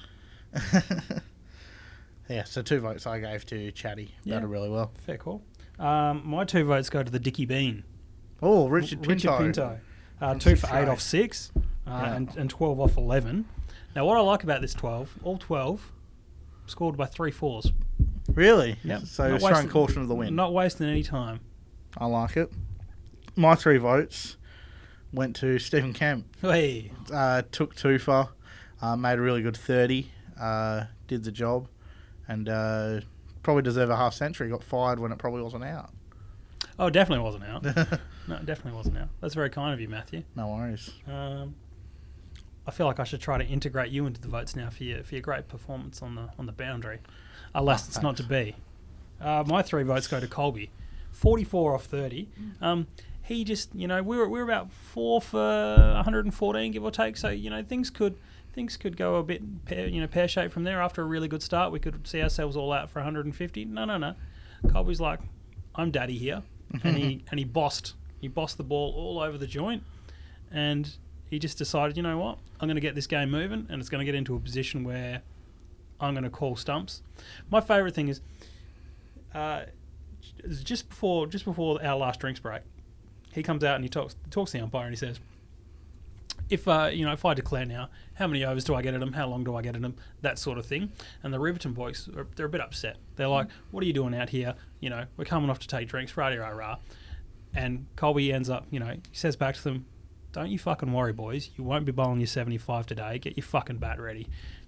Yeah, so two votes I gave to Chatty. Yeah. Batted really well. Fair call. Um, my two votes go to the Dickie Bean. Oh, Richard Pinto. Richard Pinto. Uh, And two six for eight for off eight. six uh, Yeah. and, and twelve off eleven. Now, what I like about this twelve, all twelve scored by three fours. Really? Yep. So Not showing wasting- caution of the win. Not wasting any time. I like it. My three votes went to Stephen Kemp. Hey, Uh, took two for, uh, made a really good thirty, uh, did the job, and uh, probably deserved a half century. Got fired when it probably wasn't out. oh, it definitely wasn't out. No, it definitely wasn't out. That's very kind of you, Matthew. No worries. Um, I feel like I should try to integrate you into the votes now for your for your great performance on the on the boundary. Alas, Oh, it's not to be. Uh, my three votes go to Colby, forty-four off thirty. Um, he just, you know, we were we were about four for one hundred fourteen, give or take. So you know, things could things could go a bit pear, you know pear shaped from there. After a really good start, we could see ourselves all out for one hundred fifty. No, no, no. Colby's like, I'm daddy here, and he and he bossed he bossed the ball all over the joint, and he just decided, you know what, I'm going to get this game moving, and it's going to get into a position where I'm going to call stumps. My favourite thing is, uh, just before just before our last drinks break, he comes out and he talks talks to the umpire and he says, if uh, you know, if I declare now, how many overs do I get at him? How long do I get at him? That sort of thing. And the Riverton boys, are, they're a bit upset. They're like, what are you doing out here? You know, we're coming off to take drinks, rah rah rah. And Colby ends up, you know, he says back to them, don't you fucking worry, boys. You won't be bowling your seventy-five today. Get your fucking bat ready.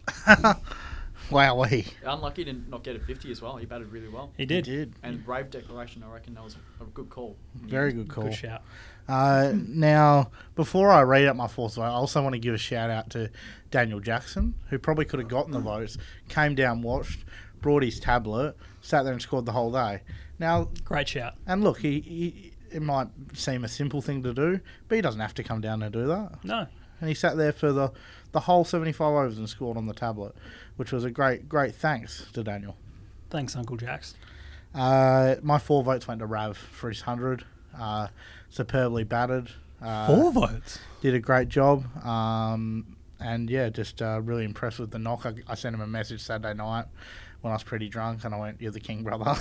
Wowee. Unlucky to not get a fifty as well. He batted really well. He did. He did. And brave declaration, I reckon that was a good call. Very good call. Good shout. Uh, now, before I read out my fourth vote, I also want to give a shout out to Daniel Jackson, who probably could have gotten the votes, came down, watched, brought his tablet, sat there and scored the whole day. Now, Great shout. and look, he, he it might seem a simple thing to do, but he doesn't have to come down and do that. No. And he sat there for the, the whole seventy-five overs and scored on the tablet, which was a great, great thanks to Daniel. Thanks, Uncle Jax. Uh, my four votes went to Rav for his one hundred. Uh, superbly batted. Uh, Four votes. Did a great job. Um, and yeah, just uh, really impressed with the knock. I, I sent him a message Saturday night when I was pretty drunk, and I went, "You're the king, brother.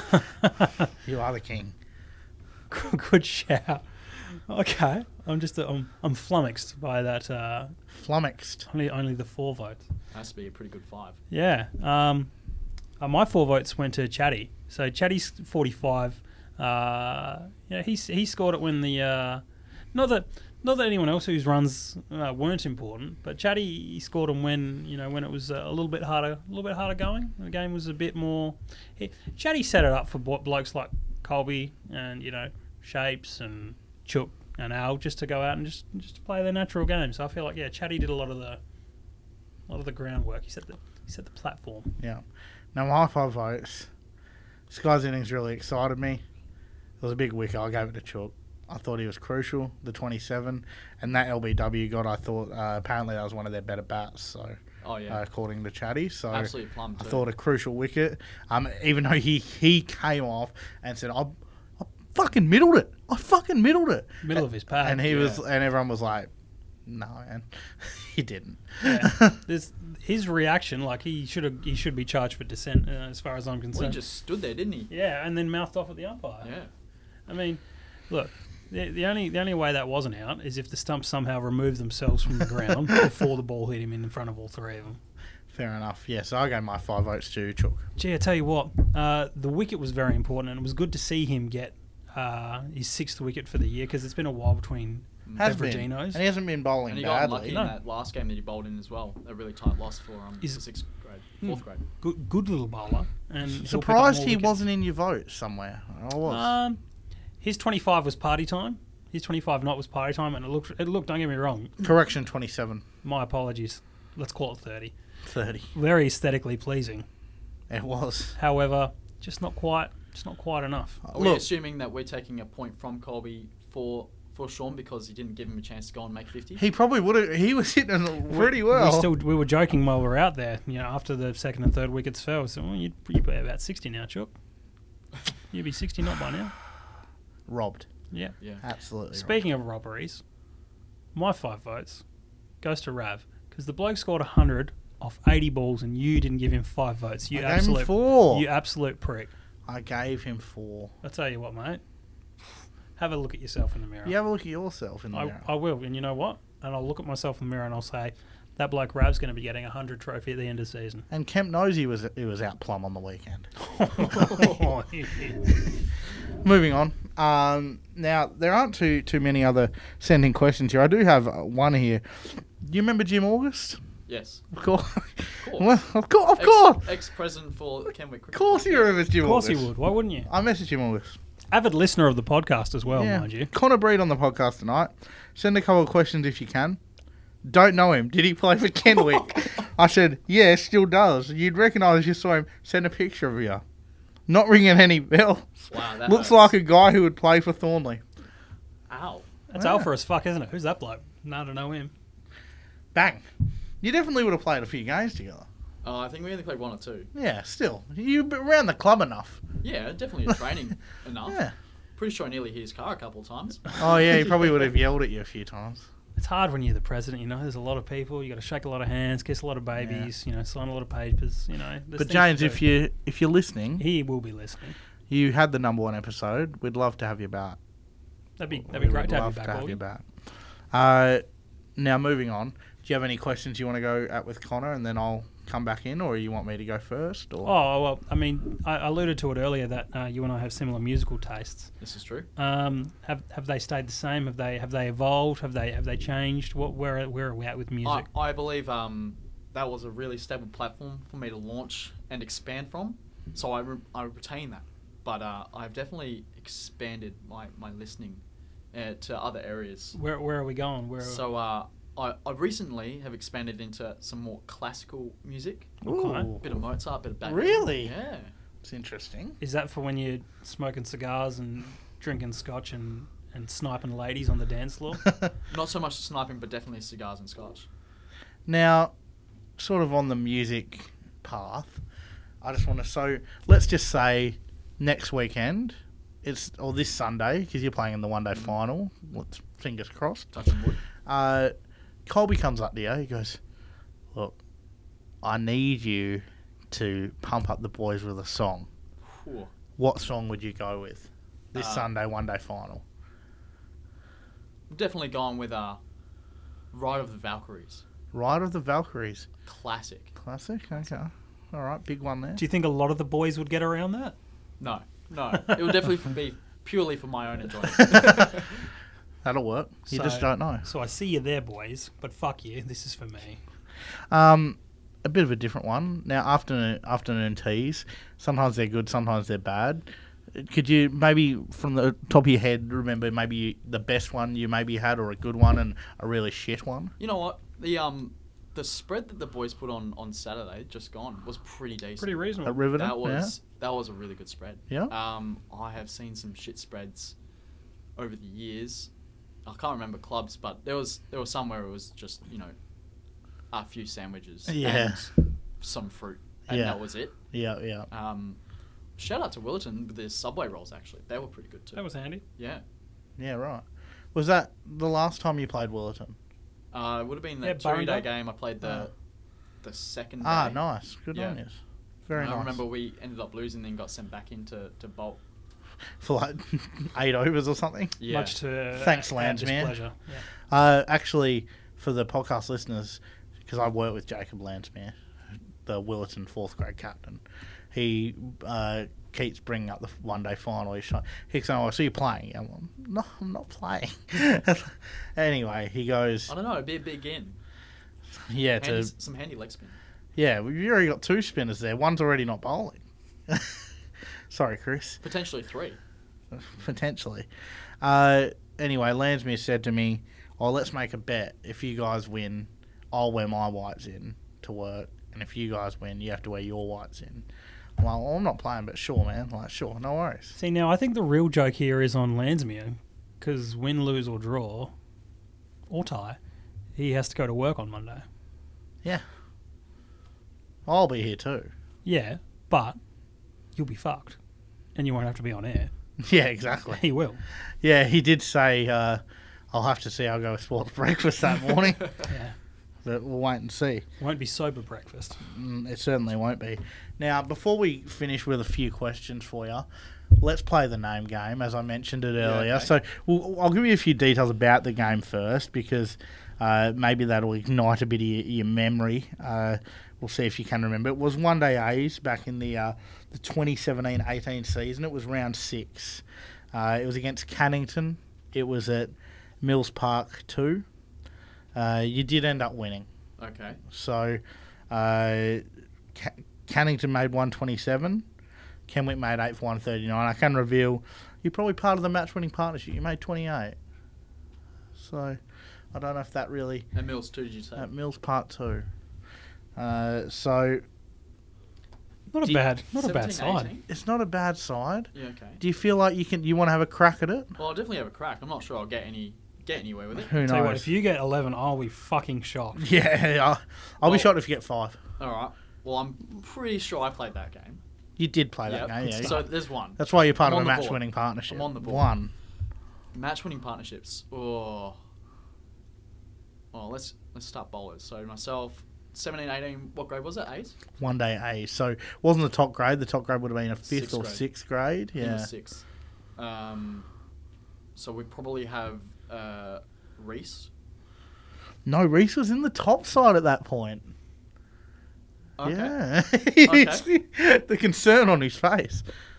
You are the king." Good shout. Okay, I'm just I'm I'm flummoxed by that. Uh, Flummoxed. only only the four votes. Has to be a pretty good five. Yeah. Um, uh, my four votes went to Chatty. So Chatty's forty-five. Uh, yeah, he he scored it when the uh, not that not that anyone else whose runs uh, weren't important, but Chatty he scored them when you know when it was uh, a little bit harder, a little bit harder going. The game was a bit more. He, Chatty set it up for blo- blokes like Colby and you know Shapes and Chook and Al just to go out and just just to play their natural game. So I feel like yeah, Chatty did a lot of the a lot of the groundwork. He set the he set the platform. Yeah. Now my five votes. Sky's innings really excited me. It was a big wicket. I gave it to Chook. I thought he was crucial. The twenty-seven and that L B W got. I thought uh, apparently that was one of their better bats. So. Oh, yeah. Uh, according to Chatty, so Absolutely plumb, I too. thought a crucial wicket. Um, even though he, he came off and said, "I, I fucking middled it. I fucking middled it." Middle of his pad. And he yeah. was, and everyone was like, "No, man, he didn't." Yeah. There's, his reaction, like he should have, he should be charged for dissent, uh, as far as I'm Well, he concerned. just stood there, didn't he? Yeah, and then mouthed off at the umpire. Yeah. I mean, look, the, the only the only way that wasn't out is if the stumps somehow removed themselves from the ground before the ball hit him in front of all three of them. Fair enough. Yeah, so I gave my five votes to Chook. Gee, I tell you what, uh, the wicket was very important, and it was good to see him get uh, his sixth wicket for the year because it's been a while between Has been. Beveraginos. And he hasn't been bowling And he got badly. unlucky No. in that last game that he bowled in as well. A really tight loss for um, Is- the sixth grade, fourth grade. Good, good little bowler. And he'll pick up Surprised more he wickets. wasn't in your vote somewhere. I was. Um, his twenty-five was party time. His twenty-five not was party time, and it looked. It looked. Don't get me wrong. Correction, twenty-seven. My apologies. Let's call it thirty. thirty. Very aesthetically pleasing. It was. However, just not quite. Just not quite enough. Are we Look, assuming that we're taking a point from Colby for for Sean because he didn't give him a chance to go and make fifty? he probably would have. He was hitting pretty We well. still we were joking while we were out there. You know, after the second and third wickets fell, so well, you'd, you'd be about sixty now, Chuck. You'd be sixty not by now. Robbed. Yeah. Yeah. Absolutely. Speaking of robberies, my five votes goes to Rav because the bloke scored one hundred off eighty balls and you didn't give him five votes. You I gave him absolute four. You absolute prick. I gave him four. I tell you what, mate. Have a look at yourself in the mirror. You have a look at yourself in the I, mirror. I will, and you know what? And I'll look at myself in the mirror and I'll say, that bloke Rav's going to be getting a hundred trophy at the end of the season. And Kemp knows he was he was out plum on the weekend. Moving on. Um, now there aren't too too many other sending questions here. I do have uh, one here. Do you remember Jim August? Yes. Of course. Of course. Well, of course. Of Ex- course. Ex-president for Kenwick Of Cricket. course he remembers Jim Of course August. he would. Why wouldn't you? I messaged Jim August. Avid listener of the podcast as well, yeah. mind you. Connor Breed on the podcast tonight. Send a couple of questions if you can. Don't know him. Did he play for Kenwick? I said, yeah, still does. You'd recognise if you saw him. Send a picture of you. Not ringing any bells. Wow, that Looks hurts. like a guy who would play for Thornley. Ow. That's Yeah. alpha as fuck, isn't it? Who's that bloke? No, I don't know him. Bang. You definitely would have played a few games together. Uh, I think we only played one or two. Yeah, still. You've been around the club enough. Yeah, definitely a training enough. Yeah. Pretty sure I nearly hit his car a couple of times. Oh, yeah, he probably would have yelled at you a few times. It's hard when you're the president, you know. There's a lot of people. You got to shake a lot of hands, kiss a lot of babies, you know, sign a lot of papers, you know. there's But things James, to if do. you if you're listening, He will be listening. you had the number one episode. We'd love to have you back. That'd be that'd We be great would to have love you back, to have Augie. you back. Uh, now moving on. Do you have any questions you want to go at with Connor, and then I'll come back in, or you want me to go first? Or Oh, well, I mean, I I alluded to it earlier that uh, you and I have similar musical tastes. This is true. Um, have have they stayed the same? Have they have they evolved? Have they have they changed? What where where are we at with I, music? I believe um, that was a really stable platform for me to launch and expand from. So I, re- I retain that. But uh, I've definitely expanded my, my listening uh, to other areas. Where where are we going? Where So uh, I, I recently have expanded into some more classical music. Okay. A bit of Mozart, bit of Beethoven. Really? Yeah. It's interesting. is that for when you're smoking cigars and drinking scotch and, and sniping ladies on the dance floor? Not so much sniping, but definitely cigars and scotch. Now, sort of on the music path, I just want to, so let's just say next weekend, it's or this Sunday, because you're playing in the one day final, let's, fingers crossed, Touching wood. uh, Colby comes up to you, he goes, look, I need you to pump up the boys with a song. Whew. What song would you go with this Uh, Sunday one day final? Definitely gone with uh, Ride of the Valkyries. Ride of the Valkyries. Classic. Classic, okay. All right, big one there. Do you think a lot of the boys would get around that? No, no. It would definitely be purely for my own enjoyment. That'll work. You So- just don't know. So I see you there, boys, but fuck you. This is for me. Um, a bit of a different one. Now, afternoon afternoon teas. Sometimes they're good, sometimes they're bad. Could you maybe, from the top of your head, remember maybe the best one you maybe had, or a good one and a really shit one? You know what? The um, the spread that the boys put on on Saturday, just gone, was pretty decent. Pretty reasonable. At Riverton? That was that was a really good spread. Yeah. Um, I have seen some shit spreads over the years. I can't remember clubs, but there was there was somewhere it was just, you know, a few sandwiches Yeah. and some fruit, and Yeah. that was it. Yeah, yeah. Um, shout out to Willerton with their Subway rolls. Actually, they were pretty good too. That was handy. Yeah. Yeah, right. Was that the last time you played Willerton? Uh, it would have been Yeah, that two day Burrendale. game. I played the Oh. the second day. Ah, nice. Good Yeah. on you. Very And nice. I remember we ended up losing, then got sent back into to Bolt. For like eight overs or something. Yeah. Much to Thanks, our Landsman. displeasure. Yeah. Uh, actually, for the podcast listeners, because I work with Jacob Landsmere, the Willerton fourth grade captain, he uh, keeps bringing up the one day final. He's trying, he's saying, "Oh, so you're playing?" I'm like, "No, I'm not playing." Anyway, he goes, I don't know. It'd be a big in. "Yeah, Handy, to some handy leg spin. yeah, we've already got two spinners there. One's already not bowling." Sorry, Chris. Potentially three. Potentially. Uh, anyway, Landsmere said to me, "Oh, let's make a bet. If you guys win, I'll wear my whites in to work, and if you guys win, you have to wear your whites in." I'm like, "Well, I'm not playing, but sure, man. Like, sure, no worries." See, now I think the real joke here is on Landsmere, because win, lose, or draw, or tie, he has to go to work on Monday. Yeah. I'll be here too. Yeah, but you'll be fucked, and you won't have to be on air. Yeah, exactly. He will. Yeah, he did say, uh, "I'll have to see how I go with sports breakfast that morning." Yeah, But we'll wait and see. won't be sober breakfast. Mm, it certainly won't be. Now, before we finish with a few questions for you, let's play the name game, as I mentioned it Yeah, earlier. okay. So we'll, I'll give you a few details about the game first, because uh, maybe that'll ignite a bit of your, your memory. Uh, we'll see if you can remember. It was one day A's back in the uh, the twenty seventeen eighteen season. It was round six. Uh, it was against Cannington. It was at Mills Park two. Uh, you did end up winning. Okay. So, uh, Ca- Cannington made one twenty-seven. Kenwick made eight for one thirty-nine. I can reveal you're probably part of the match-winning partnership. You made twenty-eight. So, I don't know if that really... And Mills two, did you say? At Mills Part two. Uh, so, Not a Do you- bad, not a bad seventeen, side. eighteen? it's not a bad side. Yeah, okay. Do you feel like you can? You want to have a crack at it? Well, I'll definitely have a crack. I'm not sure I'll get any get anywhere with it. Who knows? Tell you what, if you get eleven, I'll be fucking shocked. Yeah, I'll, I'll be Well- shocked if you get five. All right. Well, I'm pretty sure I played that game. You did play that Yep. game, yeah. So there's one. That's why you're part I'm of a on the board. match-winning partnership. I'm on the board. One. Match-winning partnerships. Oh. Well, let's let's start bowlers. So myself, seventeen, eighteen. What grade was it? Eight. One day A. So it wasn't the top grade. The top grade would have been a fifth Sixth or grade. sixth grade. In the Yeah. sixth. Um. So we probably have uh, Reese. No, Reese was in the top side at that point. Okay. Yeah. The concern on his face.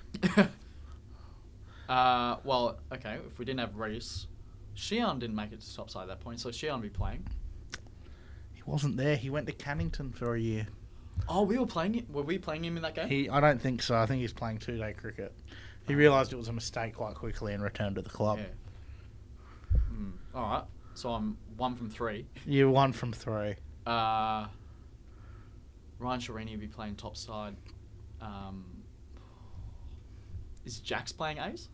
uh. Well. Okay. If we didn't have Reese, Shion didn't make it to top side at that point. So Shion be playing. He wasn't there. He went to Cannington for a year. Oh, we were playing it. Were we playing him in that game? He, I don't think so. I think he's playing two-day cricket. He realised it was a mistake quite quickly and returned to the club. Yeah. Mm, all right. So I'm one from three. You're one from three. Uh, Ryan Sharini will be playing top side. Um, is Jax playing ace?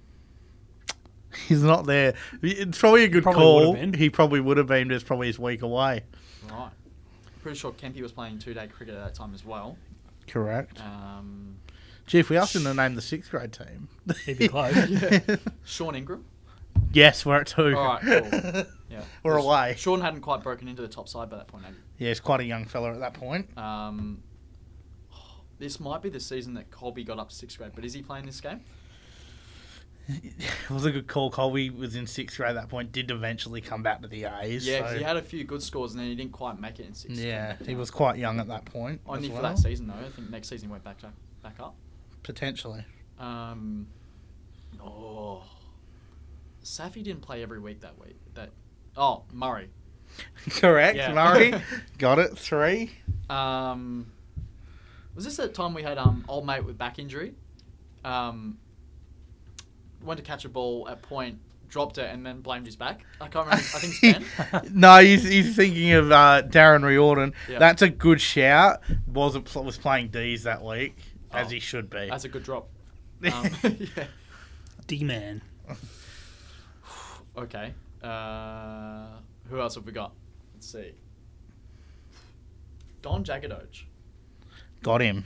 He's not there. It's probably a good Probably call. would have been. He probably would have been, but it's probably his week away. Right. Pretty sure Kempy was playing two-day cricket at that time as well. Correct. Um, Gee, if we asked him to name the sixth grade team. He'd be close. Sean Ingram. Yes, we're at two. All right, cool. Yeah. We're Because away. Sean hadn't quite broken into the top side by that point, had he? Yeah, he's quite a young fella at that point. Um, this might be the season that Colby got up to sixth grade, but is he playing this game? It was a good call. Colby was in sixth grade at that point, did eventually come back to the A's. Yeah, 'cause so- he had a few good scores and then he didn't quite make it in sixth. Yeah, Came back he down. was quite young at that point. Only as for well. that season, though. I think next season he went back to, back up. Potentially. Um, oh, Safi didn't play every week that week. That oh Murray. Correct, Yeah. Murray. Got it, three. Um, was this the time we had um old mate with back injury? Um, went to catch a ball at point, dropped it, and then blamed his back. I can't remember. I think it's Ben. No, he's, he's thinking of uh, Darren Riordan. Yeah. That's a good shout. Wasn't pl- was playing D's that week, as Oh, he should be. That's a good drop. Um, yeah. D-man. Okay. Uh, who else have we got? Let's see. Don Jagadoge. Got him.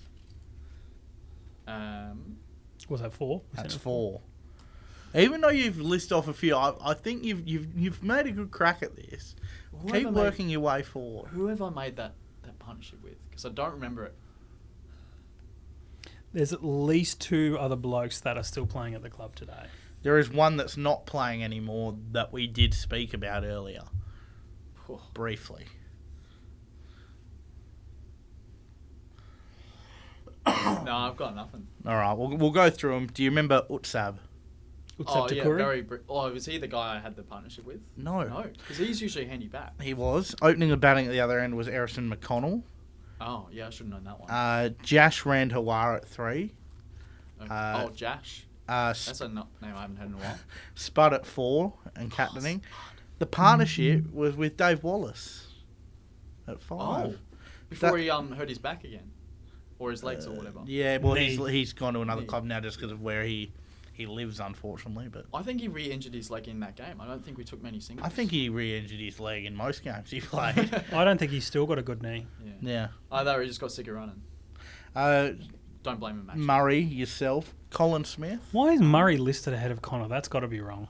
Um, Was that four? Was That's that four. Even though you've listed off a few, I, I think you've you've you've made a good crack at this. who Keep have I working your way forward. Made, who have I made that, that partnership with? Because I don't remember it. There's at least two other blokes that are still playing at the club today. There is one that's not playing anymore that we did speak about earlier, Whew. briefly. No, I've got nothing. All right, we'll, we'll go through them. Do you remember Utsab? Oh, Utsab yeah, Takuri? very... Br- oh, was he the guy I had the partnership with? No. No, because he's usually handy back. He was. Opening the batting at the other end was Erison McConnell. Oh, yeah, I should have known that one. Uh, Jash Randhawa at three. Okay. uh, oh, Jash. Uh, That's a no- name I haven't heard in a while. Spud at four and captaining. The partnership was with Dave Wallace at five. Oh, before That- he um hurt his back again, or his legs or whatever. Yeah, well, he's, Knee. he's gone to another Knee. club now just because of where he, he lives, unfortunately. But I think he re-injured his leg in that game. I don't think we took many singles. I think he re-injured his leg in most games he played. I don't think he's still got a good knee. Yeah. yeah. Either he just got sick of running. Uh, Don't blame him, actually. Murray, yourself, Colin Smith. Why is Murray listed ahead of Connor? That's got to be wrong.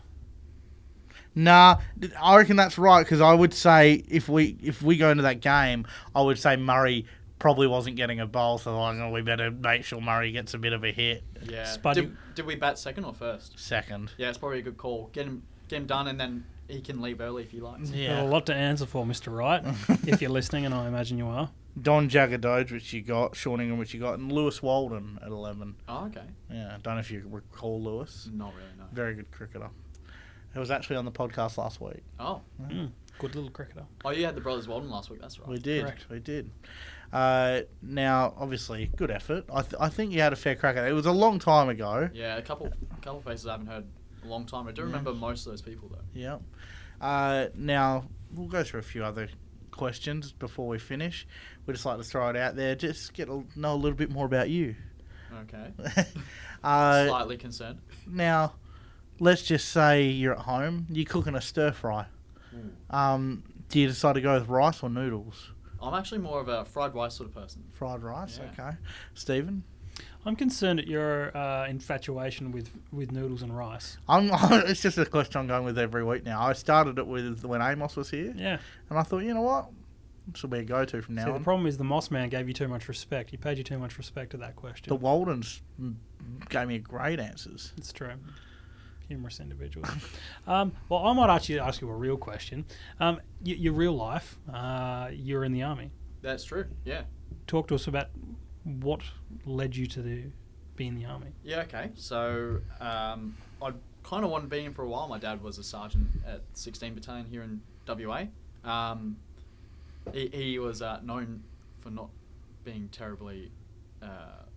Nah, I reckon that's right because I would say if we if we go into that game, I would say Murray probably wasn't getting a bowl, so like, oh, we better make sure Murray gets a bit of a hit. Yeah. Spuddy- Did, did we bat second or first? Second. Yeah, it's probably a good call. Get him, get him done, and then he can leave early if he likes. Got a Yeah. lot to answer for, Mister Wright, if you're listening, and I imagine you are. Don Jagadoge, which you got, Sean Ingham, which you got, and Lewis Walden at eleven. Oh, okay. Yeah, I don't know if you recall Lewis. Not really, no. Very good cricketer. He was actually on the podcast last week. Oh. Mm, good little cricketer. Oh, you had the brothers Walden last week. That's right. We did. Correct. We did. Uh, now, obviously, good effort. I, th- I think you had a fair crack at it. It was a long time ago. Yeah, a couple, a couple of faces I haven't heard a long time. I do Yeah. remember most of those people though. Yeah. Uh, now, we'll go through a few other questions before we finish. We'd just like to throw it out there. Just get to know a little bit more about you. Okay. uh, Slightly concerned. now, let's just say you're at home. You're cooking a stir fry. Hmm. Um, do you decide to go with rice or noodles? I'm actually more of a fried rice sort of person. Fried rice, Yeah. okay. Stephen? I'm concerned at your uh, infatuation with, with noodles and rice. I'm, it's just a question I'm going with every week now. I started it with when Amos was here, Yeah. and I thought, you know what? This will be a go-to from now See, the on. problem is the Moss Man gave you too much respect. He paid you too much respect to that question. The Waldens mm, gave me great answers. It's true. Humorous individuals. um, well, I might actually ask you a real question. Um, y- your real life, uh, you're in the army. That's true. Yeah. Talk to us about what led you to the, be in the army. Yeah. Okay. So um, I kind of wanted to be in for a while. My dad was a sergeant at sixteen Battalion here in W A. Um, he, he was uh, known for not being terribly uh,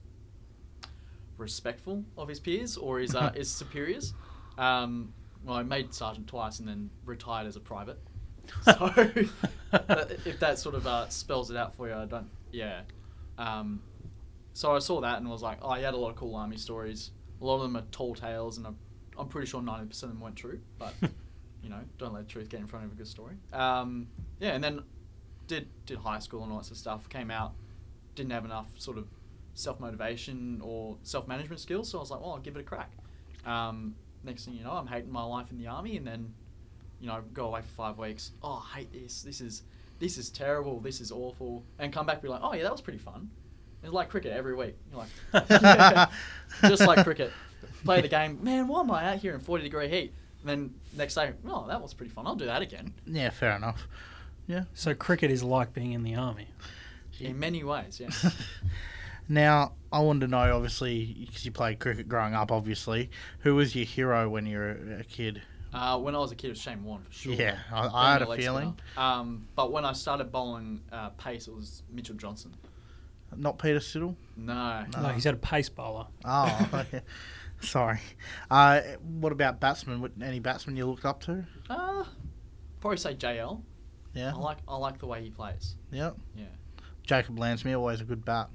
respectful of his peers or his uh, his superiors. Um, well, I made sergeant twice and then retired as a private. So if that sort of uh, spells it out for you, I don't. Yeah. Um, so I saw that and was like, oh, he had a lot of cool army stories. A lot of them are tall tales, and I'm, I'm pretty sure ninety percent of them weren't true. But you know, don't let the truth get in front of a good story. Um, yeah, and then did did high school and all that sort of stuff. Came out, didn't have enough sort of self motivation or self management skills. So I was like, well, I'll give it a crack. Um, next thing you know, I'm hating my life in the army, and then you know, go away for five weeks. Oh, I hate this. This is this is terrible. This is awful. And come back and be like, oh yeah, that was pretty fun. It's like cricket every week. You're like, yeah, just like cricket. Play the game. Man, why am I out here in forty degree heat? And then next day, oh, that was pretty fun. I'll do that again. Yeah, fair enough. Yeah. So cricket is like being in the army. In many ways, yeah. Now, I wanted to know, obviously, because you played cricket growing up, obviously, who was your hero when you were a kid? Uh, when I was a kid, it was Shane Warne for sure. Yeah, I, Being I had a leg feeling. spinner. Um, but when I started bowling uh, pace, it was Mitchell Johnson. Not Peter Siddle? No. No. No, he's had a pace bowler. Oh, okay. Sorry. Uh, what about batsmen? What- Any batsmen you looked up to? Uh, probably say J L. Yeah. I like I like the way he plays. Yeah. Yeah. Jacob Lansmere, always a good bat.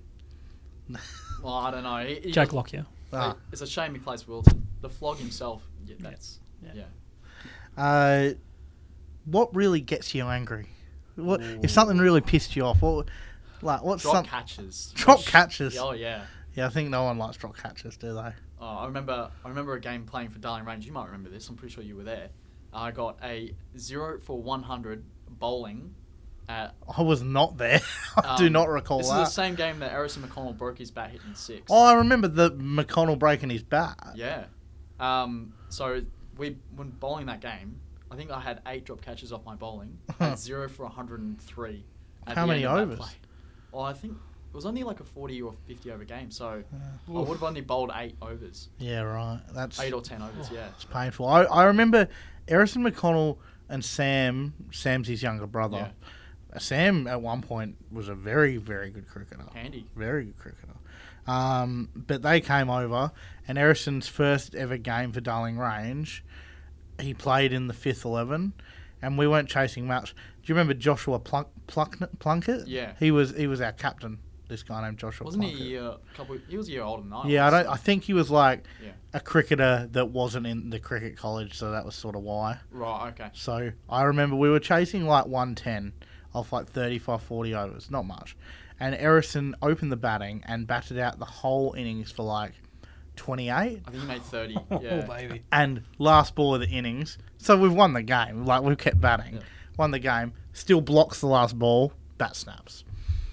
Well, I don't know. He, he Jake was- Lockyer. Ah. It's a shame he plays Wilton. The flog himself, yeah, that's Yeah. yeah. Uh, what really gets you angry? What Ooh. if something really pissed you off? What, like what's Drop some catches. drop Sh- catches? Oh yeah. Yeah, I think no one likes drop catches, do they? Oh, I remember. I remember a game playing for Darling Range. You might remember this. I'm pretty sure you were there. I got a zero for one hundred bowling. At, I was not there. I do um, not recall this that. is the same game that Erison McConnell broke his bat hitting six. Oh, I remember the McConnell breaking his bat. Yeah. Um, so we when bowling that game, I think I had eight drop catches off my bowling. I had zero for one hundred three. At How the many end of that overs? play. Well, I think it was only like a forty or fifty over game, so Uh, I would have only bowled eight overs, Yeah, right. That's eight or ten overs. Yeah, it's painful. I, I remember Erison McConnell and Sam. Sam's his younger brother. Yeah. Uh, Sam at one point was a very, very good cricketer. handy. Very good cricketer. Um, but they came over, and Erison's first ever game for Darling Range, he played in the fifth eleven, and we weren't chasing much. Do you remember Joshua Plunk, Plunk, Plunkett? Yeah. He was he was our captain. This guy named Joshua. Wasn't Plunkett. he uh, a couple? He was a year older than I. Yeah, I was, don't. I think he was like Yeah. a cricketer that wasn't in the cricket college, so that was sort of why. Right. Okay. So I remember we were chasing like one ten off like thirty-five, forty overs, not much. And Erison opened the batting and batted out the whole innings for like twenty-eight. I think he made thirty. Oh, Yeah. baby. And last ball of the innings, so we've won the game. Like we've kept batting, Yeah. won the game. Still blocks the last ball. Bat snaps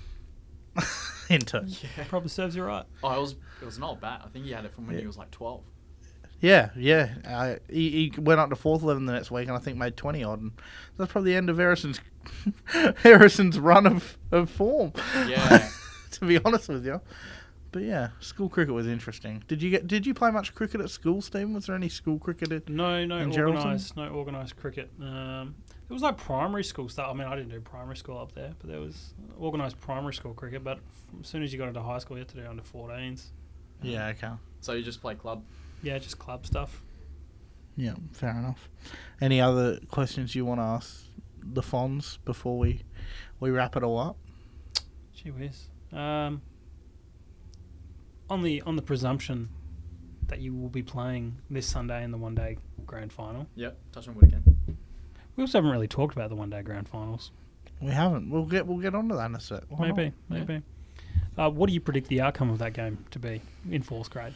into. Yeah. Probably serves you right. Oh, it was it was not bad. I think he had it from when Yeah. he was like twelve. Yeah, yeah. Uh, he, he went up to fourth eleven the next week, and I think made twenty odd. And that's probably the end of Erison's Erison's run of, of form. Yeah. To be honest with you, but yeah, school cricket was interesting. Did you get? Did you play much cricket at school, Stephen? Was there any school cricket? At, No, no In Geraldton? organised, no organised cricket. Um, it was like primary school stuff. I mean, I didn't do primary school up there, but there was organised primary school cricket. But as soon as you got into high school, you had to do under fourteens. yeah, okay. So you just play club. Yeah, just club stuff. Yeah, fair enough. Any other questions you want to ask the Fonz before we we wrap it all up? Gee whiz. Um, on the on the presumption that you will be playing this Sunday in the one day grand final, Yep. Touch on wood again. we also haven't really talked about the one day grand finals. We haven't. We'll get we'll get onto that in a sec. Why Maybe, not? maybe. Uh, what do you predict the outcome of that game to be in fourth grade?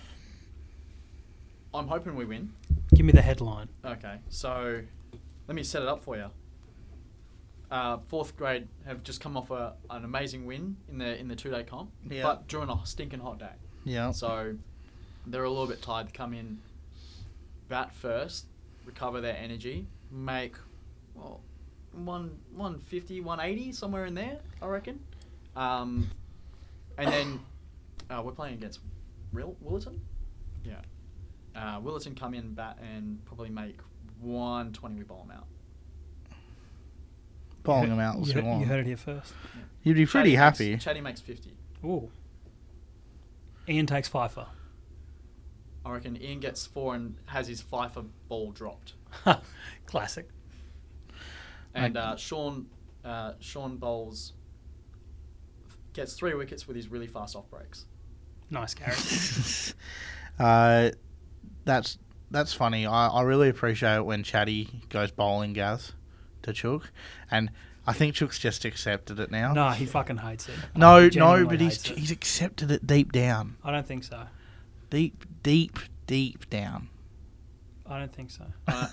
I'm hoping we win. Give me the headline. Okay, so let me set it up for you. Uh, fourth grade have just come off a, an amazing win in the in the two day comp, Yeah. but during a stinking hot day. Yeah. So they're a little bit tired to come in, bat first, recover their energy, make well one one fifty, one eighty somewhere in there, I reckon. Um, and then uh, we're playing against Real Willerton. Yeah. Uh, Willerton come in, bat, and probably make one twenty. We bowl them out. Bowling them out. You, was heard- the one. you heard it here first. You'd be pretty Chatty happy. Makes, Chatty makes fifty. Ooh. Ian takes Pfeiffer. I reckon Ian gets four and has his Pfeiffer ball dropped. Classic. And Okay. uh, Sean uh, Sean bowls gets three wickets with his really fast off breaks. Nice character. uh, that's that's funny. I, I really appreciate it when Chatty goes bowling, Gaz, to Chook, and I think Chook's just accepted it now. No, he fucking hates it. no, He no, genuinely but he's hates it. he's accepted it deep down, I don't think so. deep, deep, deep down. I don't think so. Uh,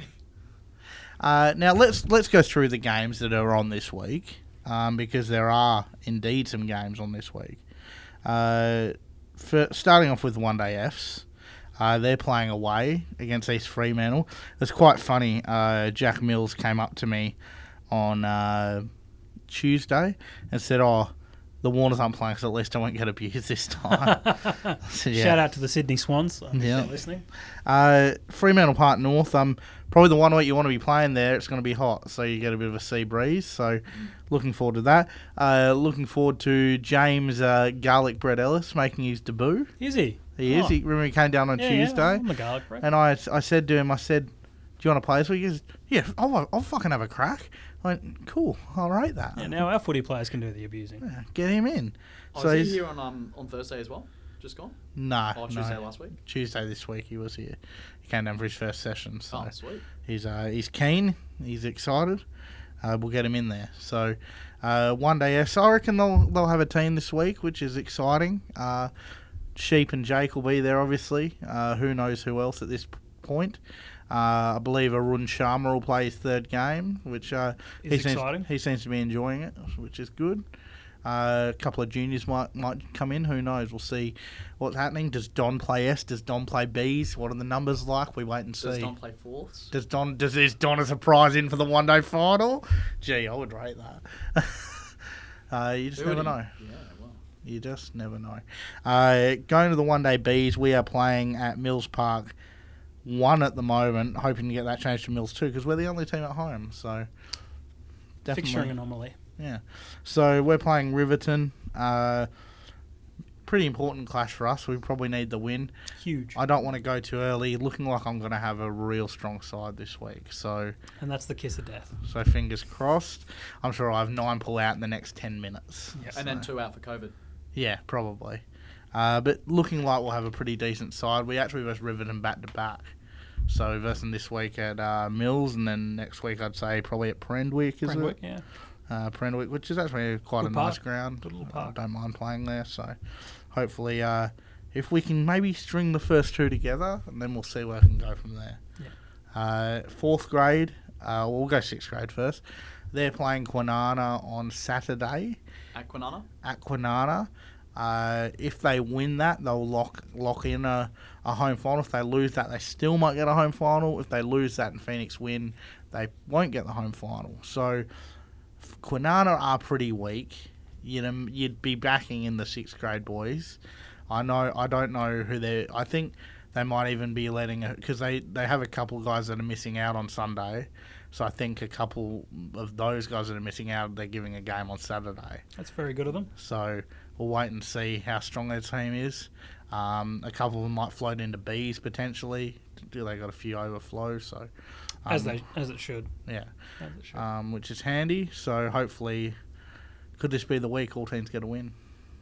Uh, now let's let's go through the games that are on this week, um, because there are indeed some games on this week. Uh, for, starting off with one day Fs, uh, they're playing away against East Fremantle. It's quite funny. Uh, Jack Mills came up to me on uh, Tuesday and said, "Oh, the Warners aren't playing, so at least I won't get abused this time." I said, "Yeah." Shout out to the Sydney Swans. If Yeah. they're listening. Uh, Fremantle Park North, um, probably the one week you want to be playing there. It's going to be hot, so you get a bit of a sea breeze. So, looking forward to that. Uh, looking forward to James uh, Garlic Bread Ellis making his debut. Is he? He is. Oh. He, remember he came down on Yeah, Tuesday, Yeah, I'm a garlic bread. and I, I said to him, I said, "Do you want to play this week?" He goes, "Yeah, I'll, I'll fucking have a crack." I went, "Cool, I'll rate that." Yeah, now our footy players can do the abusing. Yeah, get him in. oh, so is he he's here on um on Thursday as well? Just gone? no, Oh, Tuesday no. last week. Tuesday this week he was here. He came down for his first session. So. Oh, sweet. He's uh, he's keen. He's excited. Uh, we'll get him in there. So uh, one day, yes, I reckon they'll they'll have a team this week, which is exciting. Uh, Sheep and Jake will be there, obviously. Uh, who knows who else at this p- point? Uh, I believe Arun Sharma will play his third game, which uh, Is he seems exciting. he seems to be enjoying it, which is good. Uh, a couple of juniors might might come in. Who knows? We'll see what's happening. Does Don play S? Does Don play Bs? What are the numbers like? We wait and see. Does Don play fourths? Does Don does is Don a surprise in for the one day final? Gee, I would rate that. uh, you just Who would never he- know. Yeah, well. You just never know. Uh, going to the one-day Bs, we are playing at Mills Park one at the moment, hoping to get that changed to Mills two because we're the only team at home. So definitely. Fixturing anomaly. Yeah. So we're playing Riverton. Uh, pretty important clash for us. We probably need the win. Huge. I don't want to go too early. Looking like I'm going to have a real strong side this week. So And that's the kiss of death. so fingers crossed. I'm sure I'll have nine pull out in the next ten minutes. Yes. And then So- two out for COVID. Yeah, probably. Uh, but looking like we'll have a pretty decent side. We actually versus Riverton back to back. So versus this week at uh, Mills, and then next week I'd say probably at Prendwick, is Brentwick, it? yeah. Uh, Prendwick, which is actually quite Good a park. nice ground. Good little I park. don't mind playing there. So hopefully, uh, if we can maybe string the first two together, and then we'll see where I can go from there. Yeah. Uh, fourth grade, uh, we'll go sixth grade first. They're playing Kwinana on Saturday At Kwinana? at Kwinana. Uh, if they win that, they'll lock lock in a, a home final. If they lose that, they still might get a home final. If they lose that and Phoenix win, they won't get the home final. So Kwinana are pretty weak. You know, you'd be backing in the sixth grade boys. I know. I don't know who they. I think they might even be letting because they they have a couple of guys that are missing out on Sunday. So I think a couple of those guys that are missing out, they're giving a game on Saturday. That's very good of them. So we'll wait and see how strong their team is. Um, a couple of them might float into Bs potentially. Do they got a few overflow? So um, As they as it should. yeah, As it should. um, which is handy. So hopefully, could this be the week all teams get a win?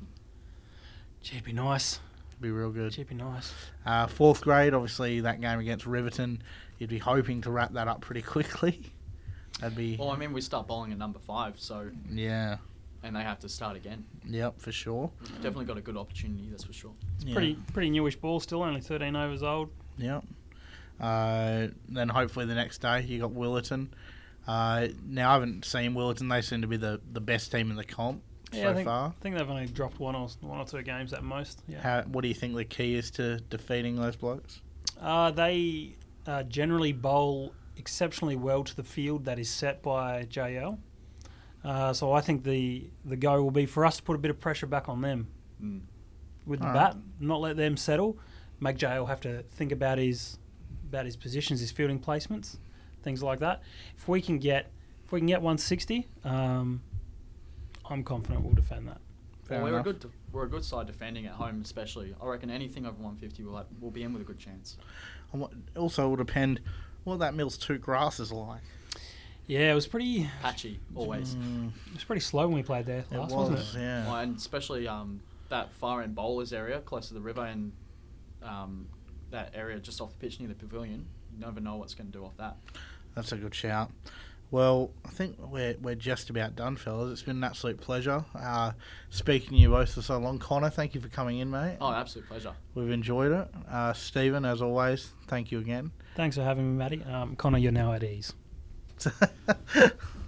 Gee, it'd be nice. Be real good. Gee, it'd be nice. Uh, fourth grade, obviously that game against Riverton, you'd be hoping to wrap that up pretty quickly. That'd be Well, I mean, we start bowling at number five, so yeah, and they have to start again. yep, for sure. We've definitely got a good opportunity, that's for sure. Yeah. Pretty pretty newish ball still, only thirteen overs old. Yep. Uh, then hopefully the next day you got Willerton. Uh, now I haven't seen Willerton. They seem to be the, the best team in the comp Yeah, so I think, far. I think they've only dropped one or one or two games at most. Yeah. How, what do you think the key is to defeating those blokes? Uh, they uh, generally bowl exceptionally well to the field that is set by J L. Uh, so I think the the go will be for us to put a bit of pressure back on them Mm. with the All bat, not let them settle. Make J L have to think about his about his positions, his fielding placements, things like that. If we can get if we can get one sixty, um, I'm confident we'll defend that. Fair Well, we're a enough. good we're a good side defending at home, especially. I reckon anything over one fifty will have, will be in with a good chance. And what, also, it will depend what that Mills two grass is like. Yeah, it was pretty Patchy, always. Mm, it was pretty slow when we played there it last, was, wasn't it? yeah. Oh, and especially um, that far end bowlers area, close to the river, and um, that area just off the pitch near the pavilion. You never know what's going to do off that. That's a good shout. Well, I think we're we're just about done, fellas. It's been an absolute pleasure uh, speaking to you both for so long. Connor, thank you for coming in, mate. Oh, absolute pleasure. We've enjoyed it. Uh, Stephen, as always, thank you again. Thanks for having me, Matty. Um, Connor, you're now at ease.